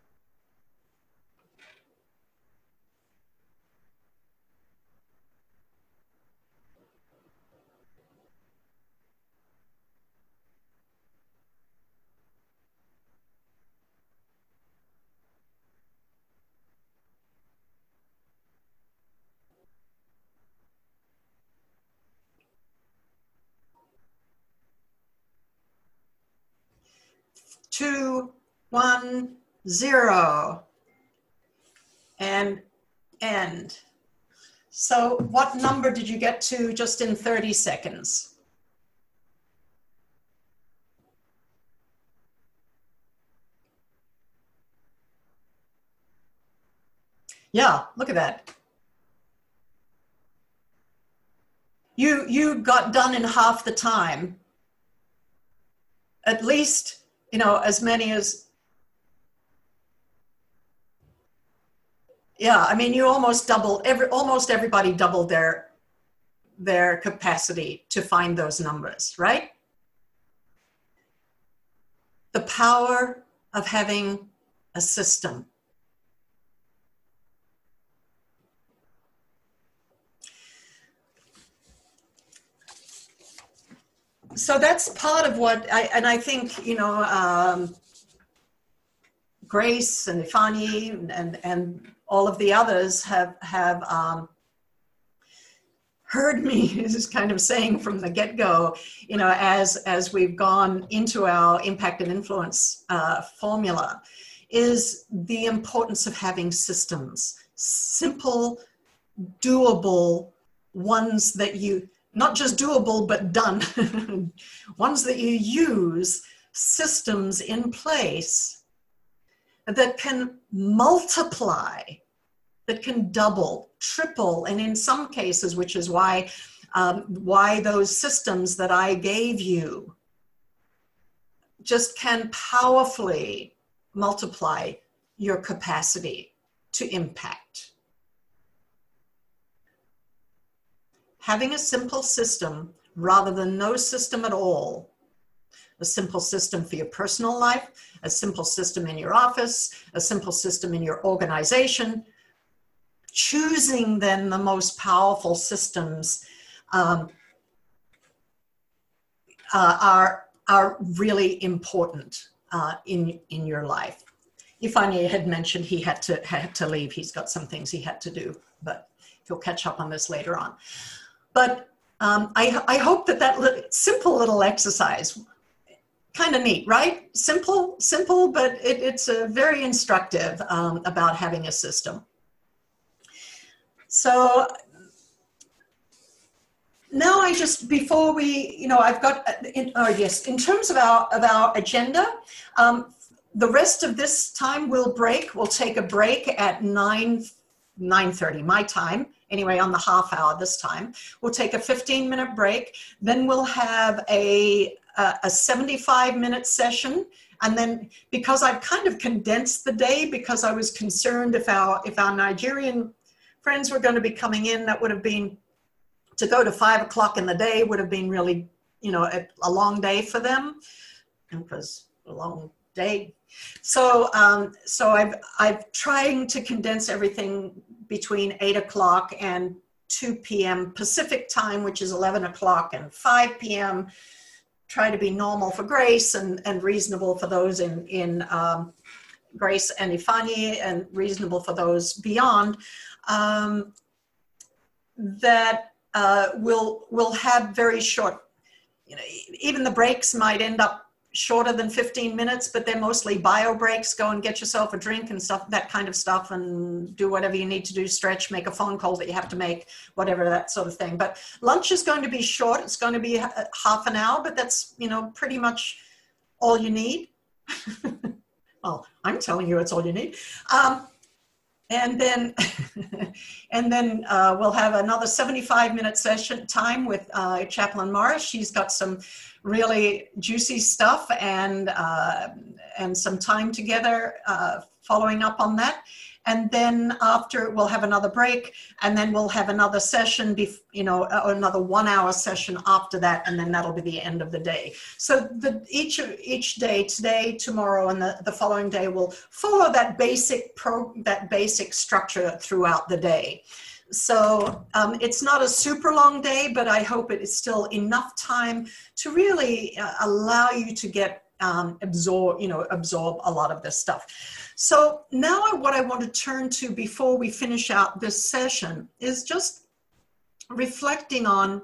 Two, one, zero, and end. So what number did you get to just in thirty seconds? Yeah, look at that. You, you got done in half the time. At least, you know, as many as, yeah, I mean, you almost doubled, every, almost everybody doubled their, their capacity to find those numbers, right? The power of having a system. So that's part of what I, and I think, you know, um, Grace and Ifani and, and all of the others have, have um, heard me is kind of saying from the get-go, you know, as, as we've gone into our impact and influence uh, formula, is the importance of having systems, simple, doable ones that you, not just doable, but done, ones that you use, systems in place that can multiply, that can double, triple, and in some cases, which is why, um, why those systems that I gave you just can powerfully multiply your capacity to impact. Having a simple system rather than no system at all, a simple system for your personal life, a simple system in your office, a simple system in your organization, choosing then the most powerful systems um, uh, are, are really important uh, in, in your life. Ifani had mentioned he had to, had to leave. He's got some things he had to do, but he'll catch up on this later on. But um, I, I hope that that little, simple little exercise, kind of neat, right? Simple, simple, but it, it's a very instructive um, about having a system. So now I just, before we, you know, I've got, in, oh yes, in terms of our, of our agenda, um, the rest of this time we'll break. We'll take a break at nine, nine thirty, my time. Anyway, on the half hour this time. We'll take a fifteen minute break. Then we'll have a, a, a seventy-five minute session. And then because I've kind of condensed the day because I was concerned if our, if our Nigerian friends were going to be coming in, that would have been, to go to five o'clock in the day would have been really, you know, a, a long day for them. And it was a long day. So, um, so I've, I've trying to condense everything between eight o'clock and two p m Pacific time, which is eleven o'clock, and five p m Try to be normal for Grace and, and reasonable for those in, in um, Grace and Ifani, and reasonable for those beyond, um, that uh, will will have very short, you know, even the breaks might end up shorter than fifteen minutes, but they're mostly bio breaks. Go and get yourself a drink and stuff, that kind of stuff, and do whatever you need to do, stretch, make a phone call that you have to make, whatever, that sort of thing. But lunch is going to be short. It's going to be half an hour, but that's, you know, pretty much all you need. Well, I'm telling you it's all you need. Um, and then, and then uh, we'll have another seventy-five minute session time with uh, Chaplain Morris. She's got some really juicy stuff, and uh, and some time together uh, following up on that. And then after, we'll have another break, and then we'll have another session, bef you know, another one hour session after that, and then that'll be the end of the day. So the, each, each day, today, tomorrow, and the, the following day will follow that basic, pro, that basic structure throughout the day. So um, it's not a super long day, but I hope it is still enough time to really uh, allow you to get um, absorb, you know, absorb a lot of this stuff. So now what I want to turn to before we finish out this session is just reflecting on,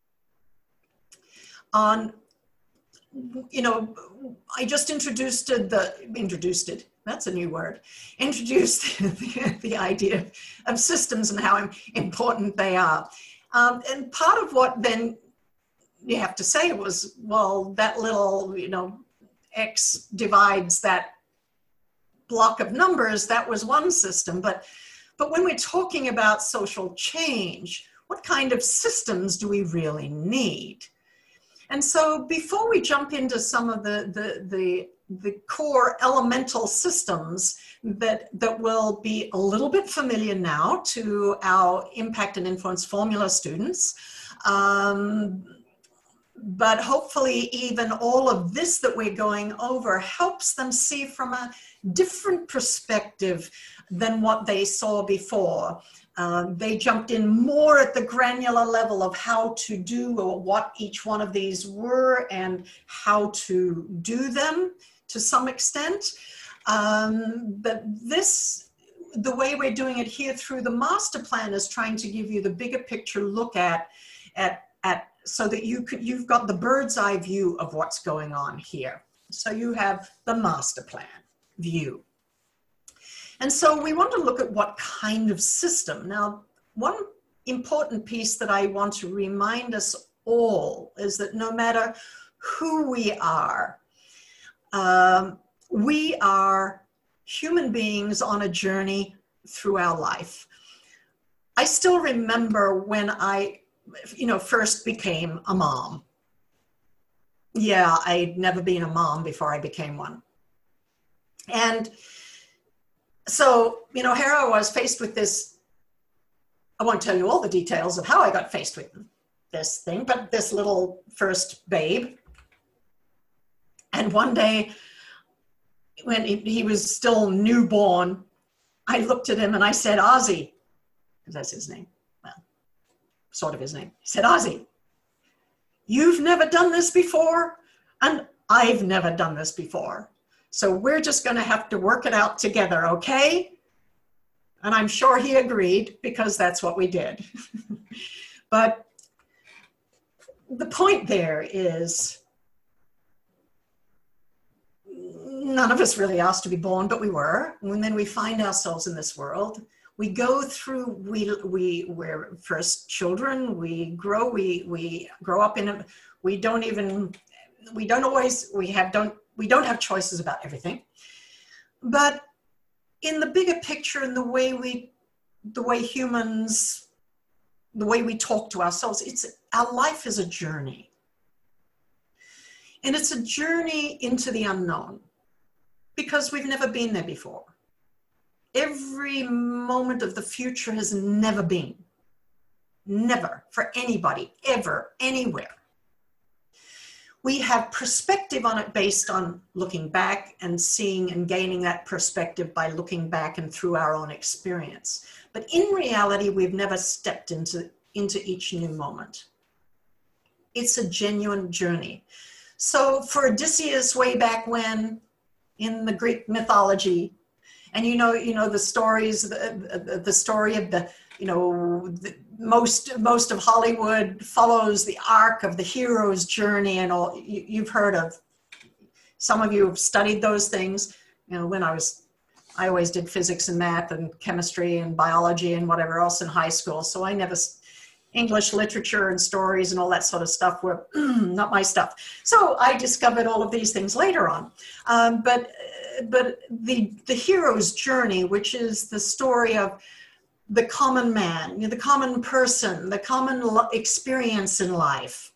on, you know, I just introduced the, introduced it, that's a new word, introduced the, the idea of systems and how important they are. Um, and part of what then you have to say was, well, that little, you know, X divides that block of numbers, that was one system. But, but when we're talking about social change, what kind of systems do we really need? And so before we jump into some of the, the, the, the core elemental systems that, that will be a little bit familiar now to our Impact and Influence Formula students, um, but hopefully even all of this that we're going over helps them see from a different perspective than what they saw before. Um, they jumped in more at the granular level of how to do or what each one of these were and how to do them to some extent. Um, but this, the way we're doing it here through the master plan is trying to give you the bigger picture look at, at, at so that you could, you've got the bird's eye view of what's going on here. So you have the master plan view. And so we want to look at what kind of system. Now, one important piece that I want to remind us all is that no matter who we are, um, we are human beings on a journey through our life. I still remember when I, you know, first became a mom. Yeah, I'd never been a mom before I became one. And so, you know, here I was faced with this, I won't tell you all the details of how I got faced with this thing, but this little first babe. And one day, when he, he was still newborn, I looked at him and I said, Ozzy, because that's his name, well, sort of his name. He said, Ozzy, you've never done this before, and I've never done this before. So we're just going to have to work it out together, okay? And I'm sure he agreed, because that's what we did. But the point there is, none of us really asked to be born, but we were. And then we find ourselves in this world. We go through, we, we, we're first children, we grow, we, we grow up in a, we don't even, we don't always, we have, don't, we don't have choices about everything. But in the bigger picture, in the way we, the way humans, the way we talk to ourselves, it's, our life is a journey. And it's a journey into the unknown, because we've never been there before. Every moment of the future has never been. Never, for anybody, ever, anywhere. we have perspective on it based on looking back and seeing and gaining that perspective by looking back and through our own experience. But in reality, we've never stepped into, into each new moment. It's a genuine journey. So for Odysseus way back when, in the Greek mythology, and you know, you know the stories, the, the story of the, you know, the, most most of Hollywood follows the arc of the hero's journey, and all. You, you've heard of. Some of you have studied those things. You know, when I was, I always did physics and math and chemistry and biology and whatever else in high school. So I never. English literature and stories and all that sort of stuff were not my stuff. So I discovered all of these things later on. Um, but but the, the hero's journey, which is the story of the common man, you know, the common person, the common experience in life,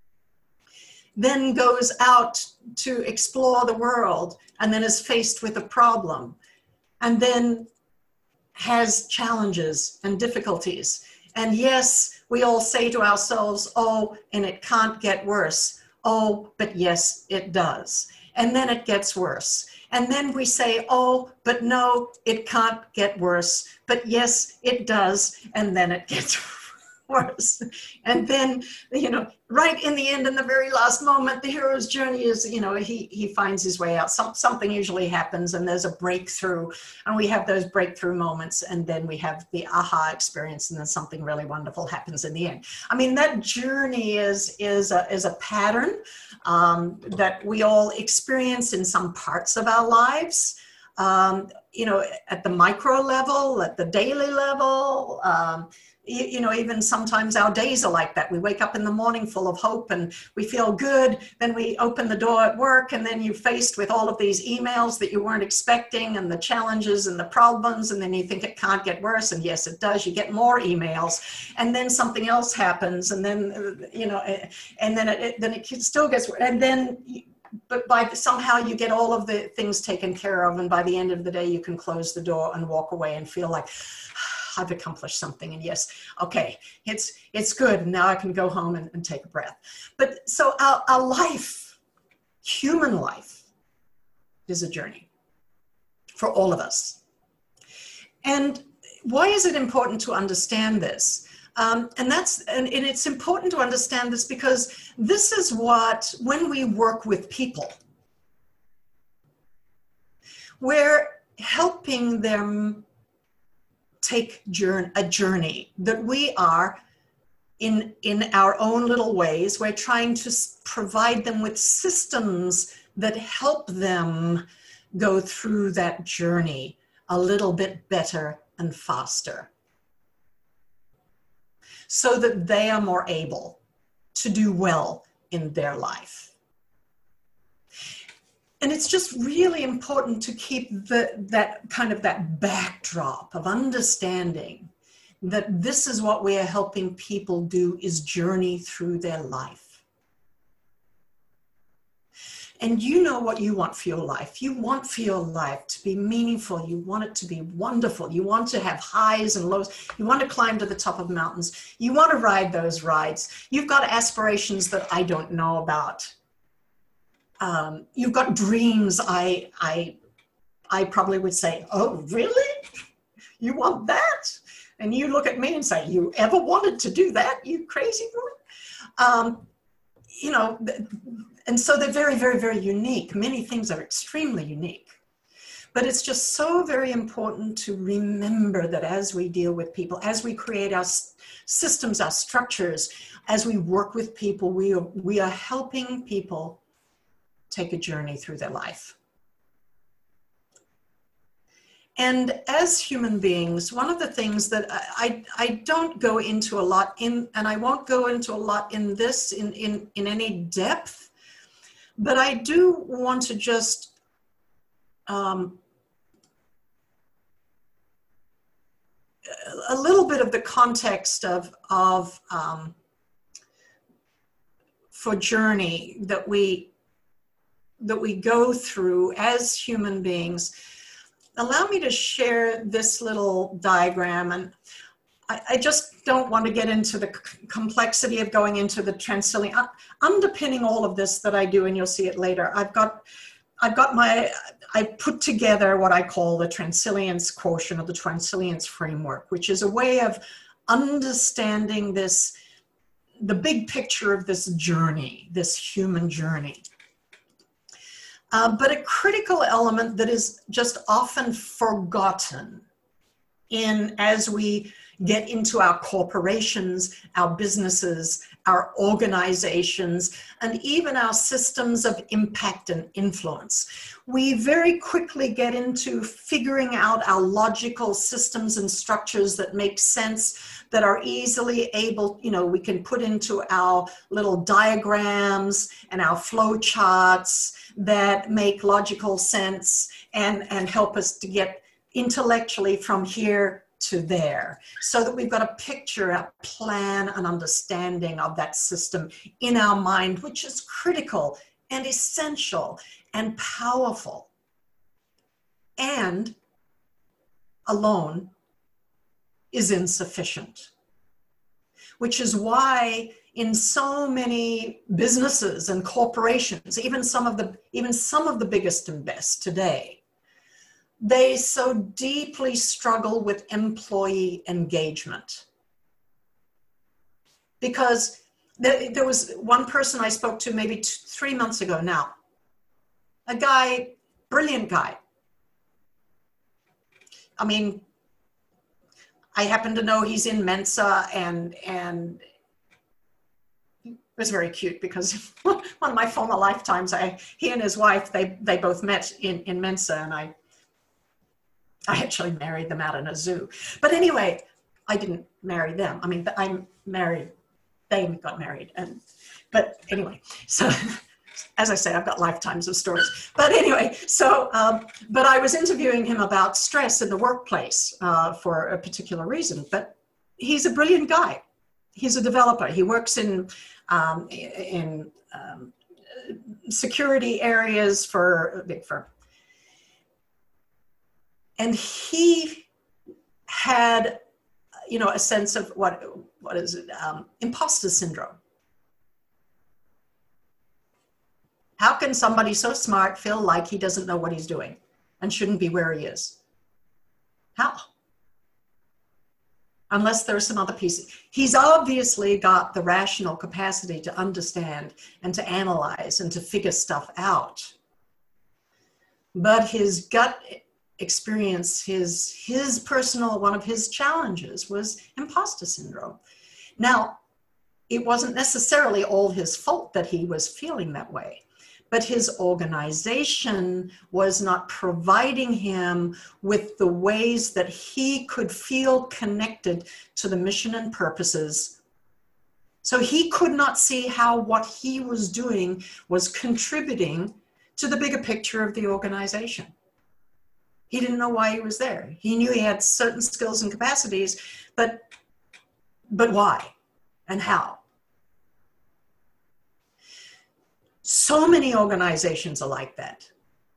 then goes out to explore the world and then is faced with a problem and then has challenges and difficulties. And yes, we all say to ourselves, oh, and it can't get worse. Oh, but yes, it does. And then it gets worse. And then we say, oh, but no, it can't get worse. But yes, it does. And then it gets worse. And then, you know, right in the end, in the very last moment, the hero's journey is, you know, he, he finds his way out. Some, something usually happens and there's a breakthrough. And we have those breakthrough moments. And then we have the aha experience. And then something really wonderful happens in the end. I mean, that journey is, is, a, is a pattern um, that we all experience in some parts of our lives. Um, you know, at the micro level, at the daily level, um, you, you know, even sometimes our days are like that. We wake up in the morning full of hope and we feel good. Then we open the door at work and then you're faced with all of these emails that you weren't expecting and the challenges and the problems. And then you think it can't get worse. And yes, it does. You get more emails and then something else happens. And then, you know, and then it, then it still gets worse. And then But by the, somehow you get all of the things taken care of. And by the end of the day, you can close the door and walk away and feel like, I've accomplished something. And yes, okay, it's, it's good. Now I can go home and, and take a breath. But so our, our life, human life, is a journey for all of us. And why is it important to understand this? Um, and that's and, and it's important to understand this because this is what, when we work with people, we're helping them take journey, a journey that we are in, in our own little ways. We're trying to provide them with systems that help them go through that journey a little bit better and faster, so that they are more able to do well in their life. And it's just really important to keep the, that kind of that backdrop of understanding that this is what we are helping people do, is journey through their life. And you know what you want for your life. You want for your life to be meaningful. You want it to be wonderful. You want to have highs and lows. You want to climb to the top of mountains. You want to ride those rides. You've got aspirations that I don't know about. Um, you've got dreams. I, I, I probably would say, oh, really? You want that? And you look at me and say, you ever wanted to do that, you crazy woman? Um, you know, and so they're very, very, very unique. Many things are extremely unique. But it's just so very important to remember that as we deal with people, as we create our systems, our structures, as we work with people, we are, we are helping people take a journey through their life. And as human beings, one of the things that I, I, I don't go into a lot in, and I won't go into a lot in this in, in, in any depth, but I do want to just um, a little bit of the context of, of um, for journey that we that we go through as human beings. Allow me to share this little diagram. And I, I just don't want to get into the c- complexity of going into the Transilience. Uh, underpinning all of this that I do, and you'll see it later, I've got, I've got my, I put together what I call the Transilience quotient, or the Transilience framework, which is a way of understanding this, the big picture of this journey, this human journey. Uh, but a critical element that is just often forgotten in as we get into our corporations, our businesses, our organizations, and even our systems of impact and influence. We very quickly get into figuring out our logical systems and structures that make sense, that are easily able, you know, we can put into our little diagrams and our flow charts that make logical sense and, and help us to get intellectually from here to there, so that we've got a picture, a plan, an understanding of that system in our mind, which is critical and essential and powerful. And alone is insufficient, which is why in so many businesses and corporations, even some of the, even some of the biggest and best today, they so deeply struggle with employee engagement. Because there, there was one person I spoke to maybe two, three months ago now, a guy, brilliant guy. I mean, I happen to know he's in Mensa, and, and it was very cute because one of my former lifetimes, I, he and his wife, they, they both met in, in Mensa, and I I actually married them out in a zoo. But anyway, I didn't marry them. I mean, I'm married, they got married. And, but anyway, so as I say, I've got lifetimes of stories. But anyway, so, um, but I was interviewing him about stress in the workplace uh, for a particular reason. But he's a brilliant guy. He's a developer. He works in, um, in um, security areas for a big firm. And he had, you know, a sense of what, what is it, um, imposter syndrome. How can somebody so smart feel like he doesn't know what he's doing and shouldn't be where he is? How? Unless there's some other pieces. He's obviously got the rational capacity to understand and to analyze and to figure stuff out. But his gut experience, his, his personal, one of his challenges was imposter syndrome. Now, it wasn't necessarily all his fault that he was feeling that way, but his organization was not providing him with the ways that he could feel connected to the mission and purposes. So he could not see how what he was doing was contributing to the bigger picture of the organization. He didn't know why he was there. He knew he had certain skills and capacities, but, but why and how? So many organizations are like that.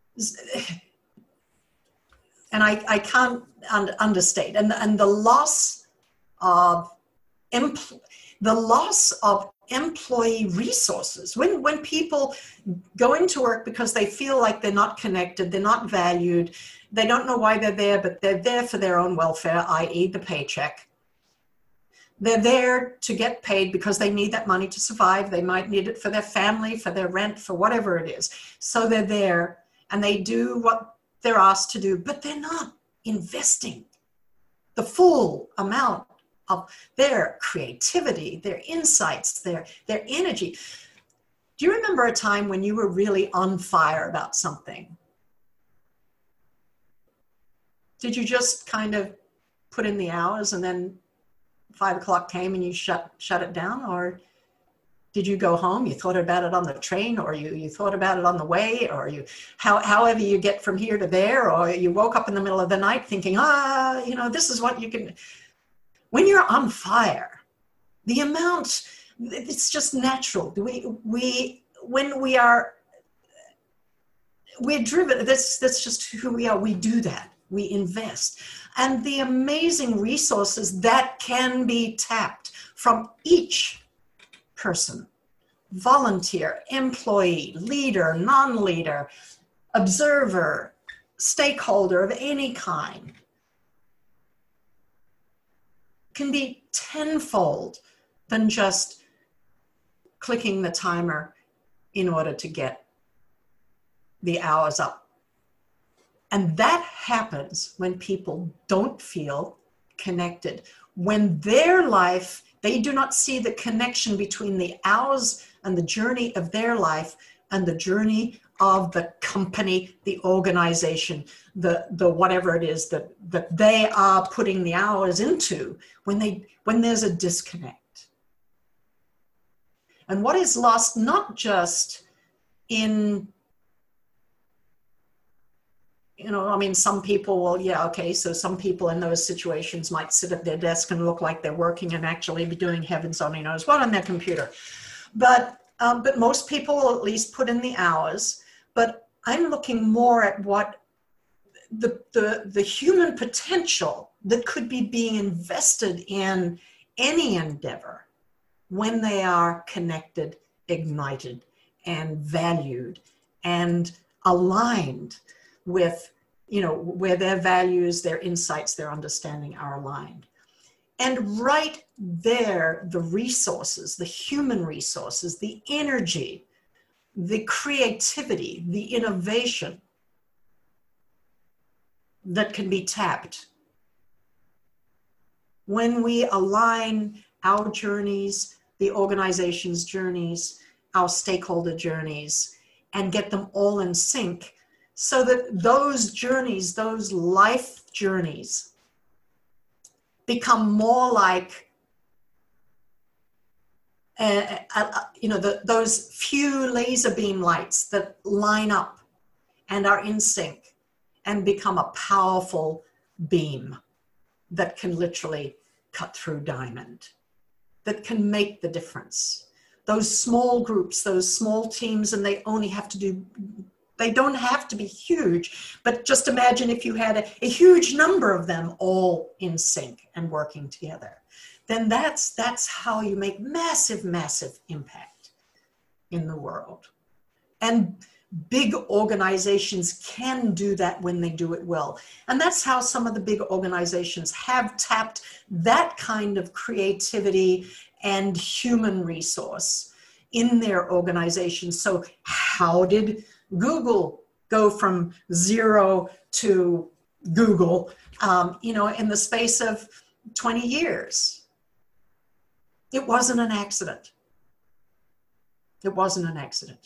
And I, I can't un- understate. And, and the loss of empl- the loss of employee resources. When, when people go into work because they feel like they're not connected, they're not valued, they don't know why they're there, but they're there for their own welfare, that is the paycheck. They're there to get paid because they need that money to survive. They might need it for their family, for their rent, for whatever it is. So they're there and they do what they're asked to do, but they're not investing the full amount of their creativity, their insights, their, their energy. Do you remember a time when you were really on fire about something? Did you just kind of put in the hours and then five o'clock came and you shut, shut it down? Or did you go home, you thought about it on the train, or you, you thought about it on the way, or you, how, however you get from here to there, or you woke up in the middle of the night thinking, ah, you know, this is what you can. When you're on fire, the amount, it's just natural. We, we, when we are, we're driven, that's, that's just who we are. We do that. we invest, and the amazing resources that can be tapped from each person, volunteer, employee, leader, non-leader, observer, stakeholder of any kind, can be tenfold than just clicking the timer in order to get the hours up. And that happens when people don't feel connected. When their life, they do not see the connection between the hours and the journey of their life and the journey of the company, the organization, the, the whatever it is that, that they are putting the hours into, when, they, when there's a disconnect. And what is lost, not just in, you know, I mean, some people will, yeah, okay, so some people in those situations might sit at their desk and look like they're working and actually be doing heavens only knows what on their computer. But, um, but most people will at least put in the hours. But I'm looking more at what the, the, the human potential that could be being invested in any endeavor when they are connected, ignited, and valued and aligned with, you know, where their values, their insights, their understanding are aligned. And right there, the resources, the human resources, the energy, the creativity, the innovation that can be tapped when we align our journeys, the organization's journeys, our stakeholder journeys, and get them all in sync, so that those journeys, those life journeys, become more like Uh, uh, you know, the, those few laser beam lights that line up and are in sync and become a powerful beam that can literally cut through diamond, that can make the difference. Those small groups, those small teams, and they only have to do, they don't have to be huge, but just imagine if you had a, a huge number of them all in sync and working together. Then that's, that's how you make massive, massive impact in the world. And big organizations can do that when they do it well. And that's how some of the big organizations have tapped that kind of creativity and human resource in their organization. So how did Google go from zero to Google, um, you know, in the space of twenty years? It wasn't an accident. It wasn't an accident.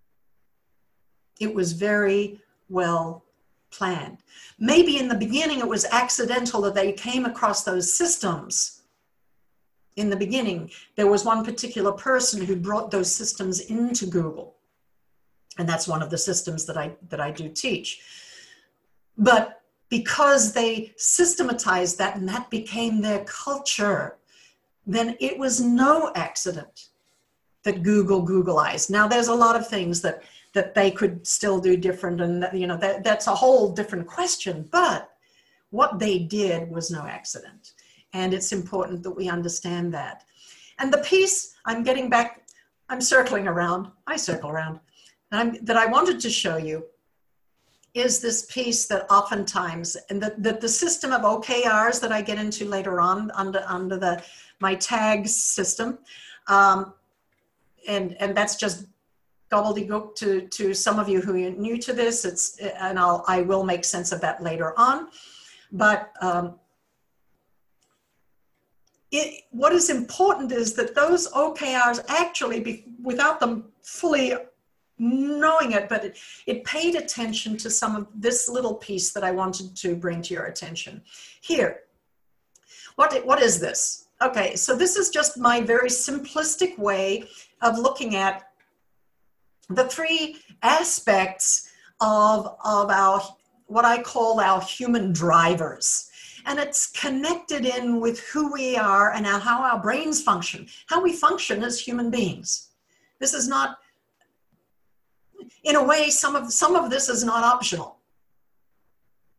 It was very well planned. Maybe in the beginning it was accidental that they came across those systems. In the beginning, there was one particular person who brought those systems into Google. And that's one of the systems that I, that I do teach. But because they systematized that and that became their culture, then it was no accident that Google Googleized. Now, there's a lot of things that, that they could still do different, and you know that, that's a whole different question, but what they did was no accident. And it's important that we understand that. And the piece, I'm getting back, I'm circling around, I circle around, and I'm, that I wanted to show you is this piece that oftentimes, and that, that the system of O K Rs that I get into later on under, under the my tags system, um, and and that's just gobbledygook to to some of you who are new to this. It's and I'll I will make sense of that later on, but um, it what is important is that those O K Rs actually, be, without them fully knowing it, but it, it paid attention to some of this little piece that I wanted to bring to your attention here. What what is this? Okay, so this is just my very simplistic way of looking at the three aspects of, of our, what I call our human drivers. And it's connected in with who we are and how our brains function, how we function as human beings. This is not, in a way, some of, some of this is not optional.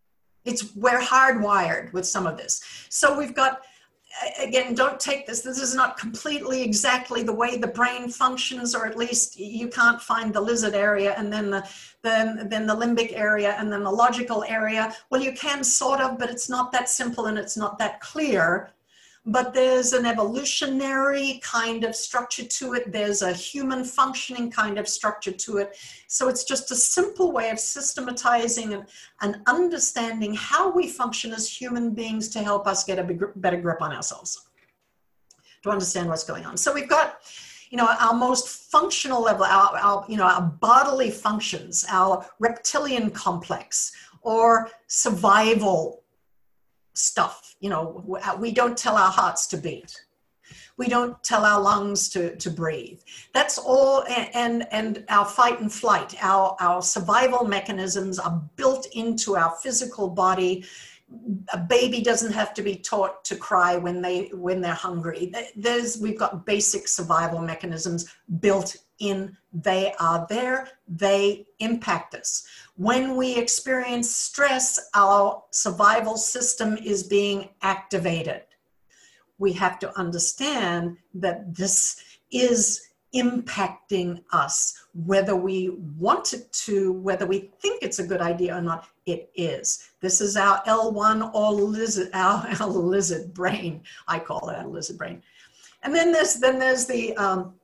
It's, we're hardwired with some of this. So we've got, again, don't take this, this is not completely exactly the way the brain functions, or at least you can't find the lizard area and then the, then, then the limbic area and then the logical area. Well, you can sort of, but it's not that simple and it's not that clear. But there's an evolutionary kind of structure to it. There's a human functioning kind of structure to it. So it's just a simple way of systematizing and, and understanding how we function as human beings to help us get a big, better grip on ourselves, to understand what's going on. So we've got, you know, our most functional level, our, our, you know, our bodily functions, our reptilian complex, or survival stuff. You know, we don't tell our hearts to beat. We don't tell our lungs to, to breathe. That's all, and, and our fight and flight, our, our survival mechanisms are built into our physical body. A baby doesn't have to be taught to cry when, they, when they're hungry. There's, we've got basic survival mechanisms built in. They are there, they impact us. When we experience stress, our survival system is being activated. We have to understand that this is impacting us, whether we want it to, whether we think it's a good idea or not, it is. This is our L one or lizard, our, our lizard brain. I call it a lizard brain. And then there's, then there's the, um,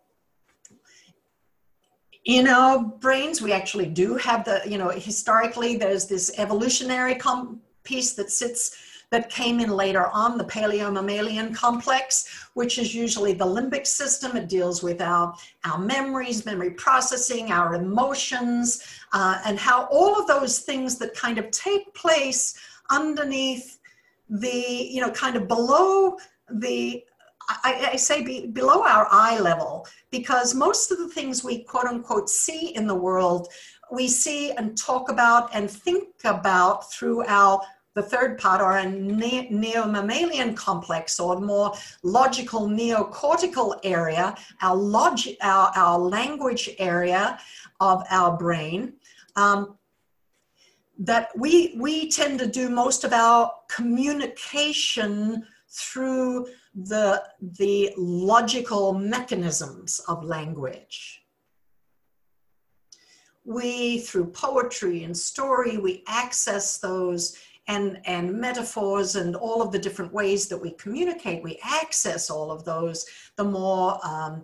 in our brains, we actually do have the, you know, historically, there's this evolutionary com piece that sits, that came in later on, the paleo-mammalian complex, which is usually the limbic system. It deals with our, our memories, memory processing, our emotions, uh, and how all of those things that kind of take place underneath the, you know, kind of below the, I, I say be, below our eye level, because most of the things we quote unquote see in the world, we see and talk about and think about through our, the third part, or a ne neo-mammalian complex, or more logical neocortical area, our, logic, our, our language area of our brain. Um, that we, we tend to do most of our communication through the, the logical mechanisms of language. We, through poetry and story, we access those, and, and metaphors and all of the different ways that we communicate, we access all of those, the more um,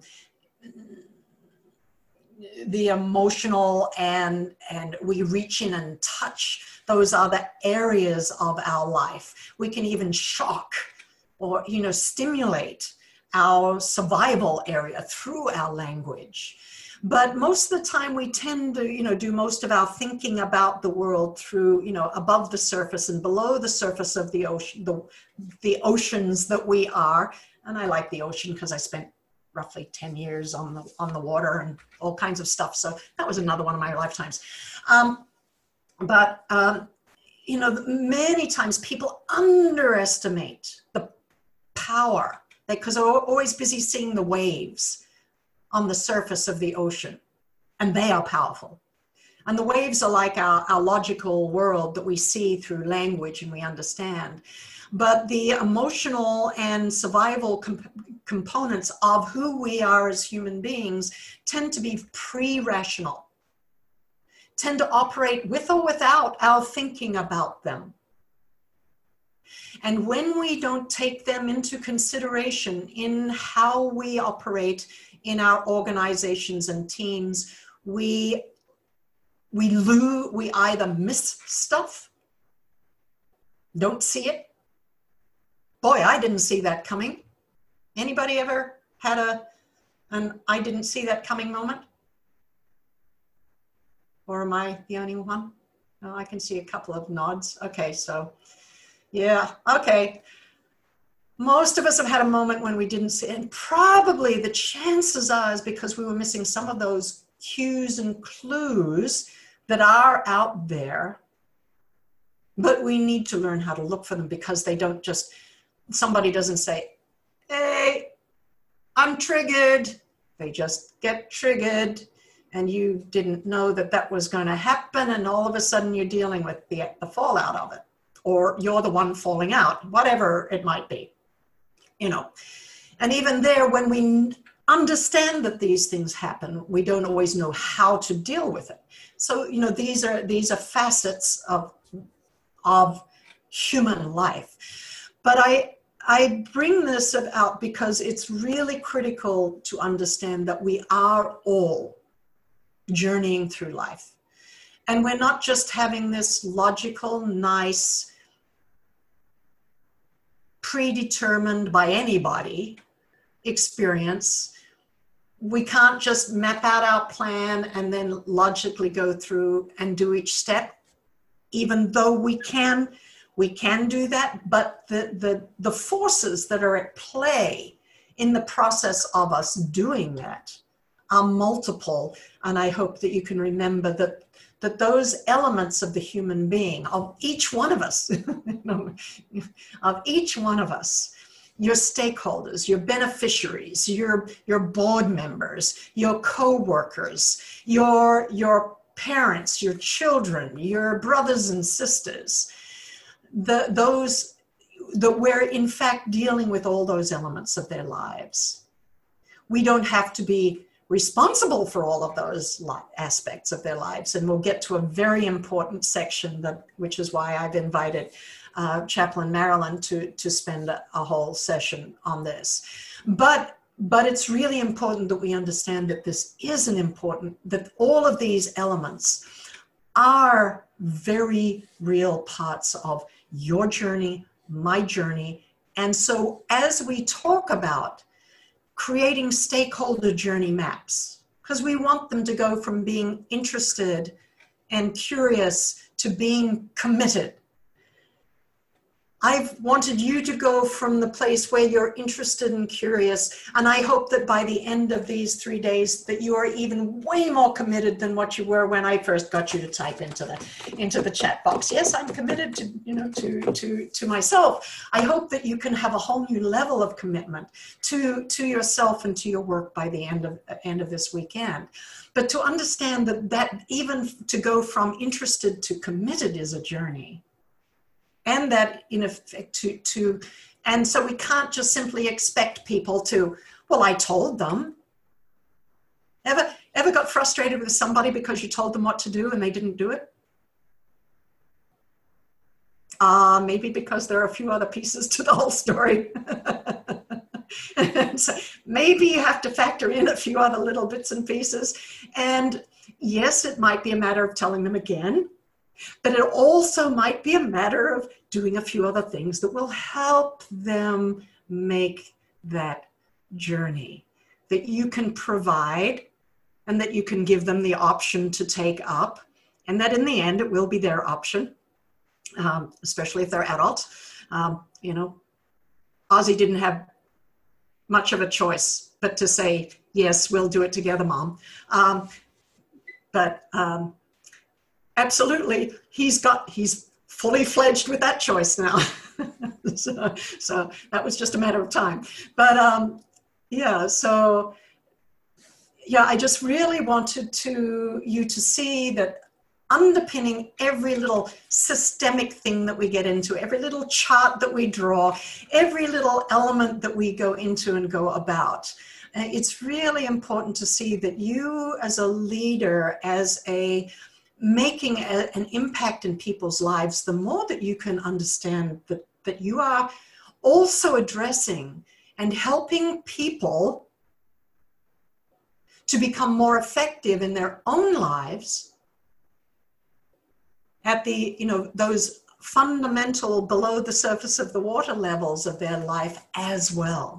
the emotional, and, and we reach in and touch those other areas of our life. We can even shock or, you know, stimulate our survival area through our language. But most of the time we tend to, you know, do most of our thinking about the world through, you know, above the surface and below the surface of the ocean, the, the oceans that we are. And I like the ocean because I spent roughly ten years on the, on the water and all kinds of stuff. So that was another one of my lifetimes. Um, but, um, you know, many times people underestimate the power, because they're always busy seeing the waves on the surface of the ocean, and they are powerful. And the waves are like our, our logical world that we see through language and we understand. But the emotional and survival comp components of who we are as human beings tend to be pre-rational, tend to operate with or without our thinking about them. And when we don't take them into consideration in how we operate in our organizations and teams, we, we lose, we either miss stuff, don't see it. Boy, I didn't see that coming. Anybody ever had a, an I didn't see that coming moment? Or am I the only one? Oh, I can see a couple of nods. Okay, so yeah, okay. Most of us have had a moment when we didn't see, and probably the chances are is because we were missing some of those cues and clues that are out there, but we need to learn how to look for them, because they don't just, somebody doesn't say, hey, I'm triggered. They just get triggered, and you didn't know that that was going to happen, and all of a sudden you're dealing with the, the fallout of it. or you're the one falling out, whatever it might be, you know. And even there, when we understand that these things happen, we don't always know how to deal with it. So, you know, these are these are facets of of human life. But I I bring this out because it's really critical to understand that we are all journeying through life. And we're not just having this logical, nice, predetermined by anybody experience. We can't just map out our plan and then logically go through and do each step, even though we can, we can do that. But the, the, the forces that are at play in the process of us doing that are multiple. And I hope that you can remember that that those elements of the human being, of each one of us, of each one of us, your stakeholders, your beneficiaries, your, your board members, your co-workers, your, your parents, your children, your brothers and sisters, the, those that we're in fact dealing with all those elements of their lives. We don't have to be responsible for all of those aspects of their lives. And we'll get to a very important section, that, which is why I've invited uh, Chaplain Marilyn to, to spend a, a whole session on this. But, but it's really important that we understand that this is an important, that all of these elements are very real parts of your journey, my journey. And so as we talk about creating stakeholder journey maps, because we want them to go from being interested and curious to being committed. I've wanted you to go from the place where you're interested and curious, and I hope that by the end of these three days that you are even way more committed than what you were when I first got you to type into the into the chat box. Yes, I'm committed to, you know, to to to myself. I hope that you can have a whole new level of commitment to to yourself and to your work by the end of end of this weekend. But to understand that that even to go from interested to committed is a journey. And that, in effect, to, to, and so we can't just simply expect people to, well, I told them. Ever, ever got frustrated with somebody because you told them what to do and they didn't do it? Uh, maybe because there are a few other pieces to the whole story. And so maybe you have to factor in a few other little bits and pieces. And yes, it might be a matter of telling them again. But it also might be a matter of doing a few other things that will help them make that journey, that you can provide and that you can give them the option to take up, and that in the end it will be their option, um, especially if they're adults. Um, you know, Ozzy didn't have much of a choice but to say, yes, we'll do it together, Mom. Um, but um, Absolutely, he's got, he's fully fledged with that choice now. so, so that was just a matter of time. But um, yeah, so yeah, I just really wanted to you to see that underpinning every little systemic thing that we get into, every little chart that we draw, every little element that we go into and go about. Uh, it's really important to see that you as a leader, as a making a, an impact in people's lives, the more that you can understand that, that you are also addressing and helping people to become more effective in their own lives at the, you know, those fundamental below the surface of the water levels of their life as well.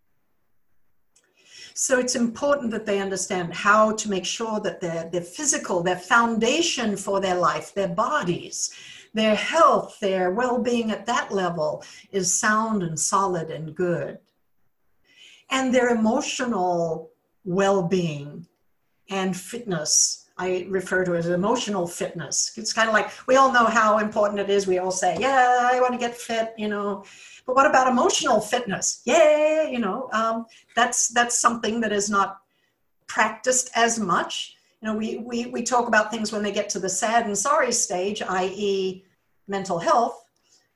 So it's important that they understand how to make sure that their, their physical, their foundation for their life, their bodies, their health, their well-being at that level is sound and solid and good. And their emotional well-being and fitness, I refer to as emotional fitness. It's kind of like, we all know how important it is. We all say, yeah, I want to get fit, you know. But what about emotional fitness? Yeah, you know, um, that's that's something that is not practiced as much. You know, we, we, we talk about things when they get to the sad and sorry stage, that is mental health.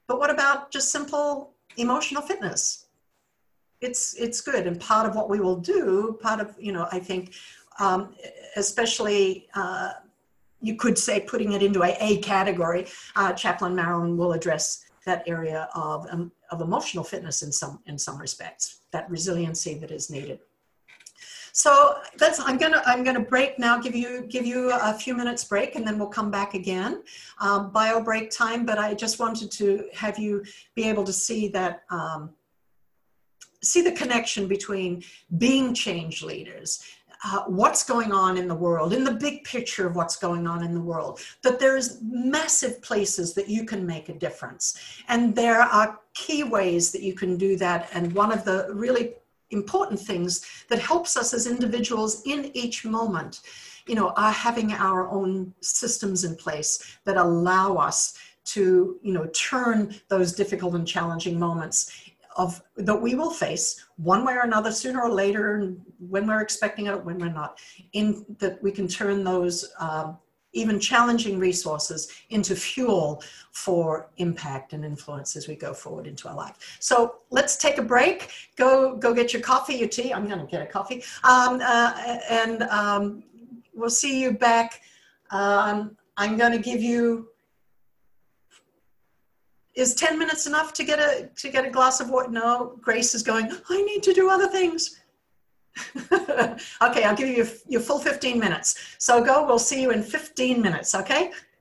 But what about just simple emotional fitness? It's, it's good. And part of what we will do, part of, you know, I think, um, especially, uh, you could say putting it into a, a category, uh, Chaplain Marilyn will address that area of, um, of emotional fitness in some, in some respects, that resiliency that is needed. So that's, I'm gonna, I'm gonna break now, give you, give you a few minutes break, and then we'll come back again, um, bio break time. But I just wanted to have you be able to see that, um, see the connection between being change leaders, uh, what's going on in the world, in the big picture of what's going on in the world, that there's massive places that you can make a difference. And there are key ways that you can do that. And one of the really important things that helps us as individuals in each moment, you know, are having our own systems in place that allow us to, you know, turn those difficult and challenging moments of that we will face one way or another, sooner or later, when we're expecting it, when we're not, in that we can turn those um, even challenging resources into fuel for impact and influence as we go forward into our life. So let's take a break. Go, go get your coffee, your tea. I'm going to get a coffee, um, uh, and um, we'll see you back. Um, I'm going to give you. Is ten minutes enough to get a to get a glass of water? No, Grace is going, I need to do other things. Okay, I'll give you your, your full fifteen minutes. So go, we'll see you in fifteen minutes, okay?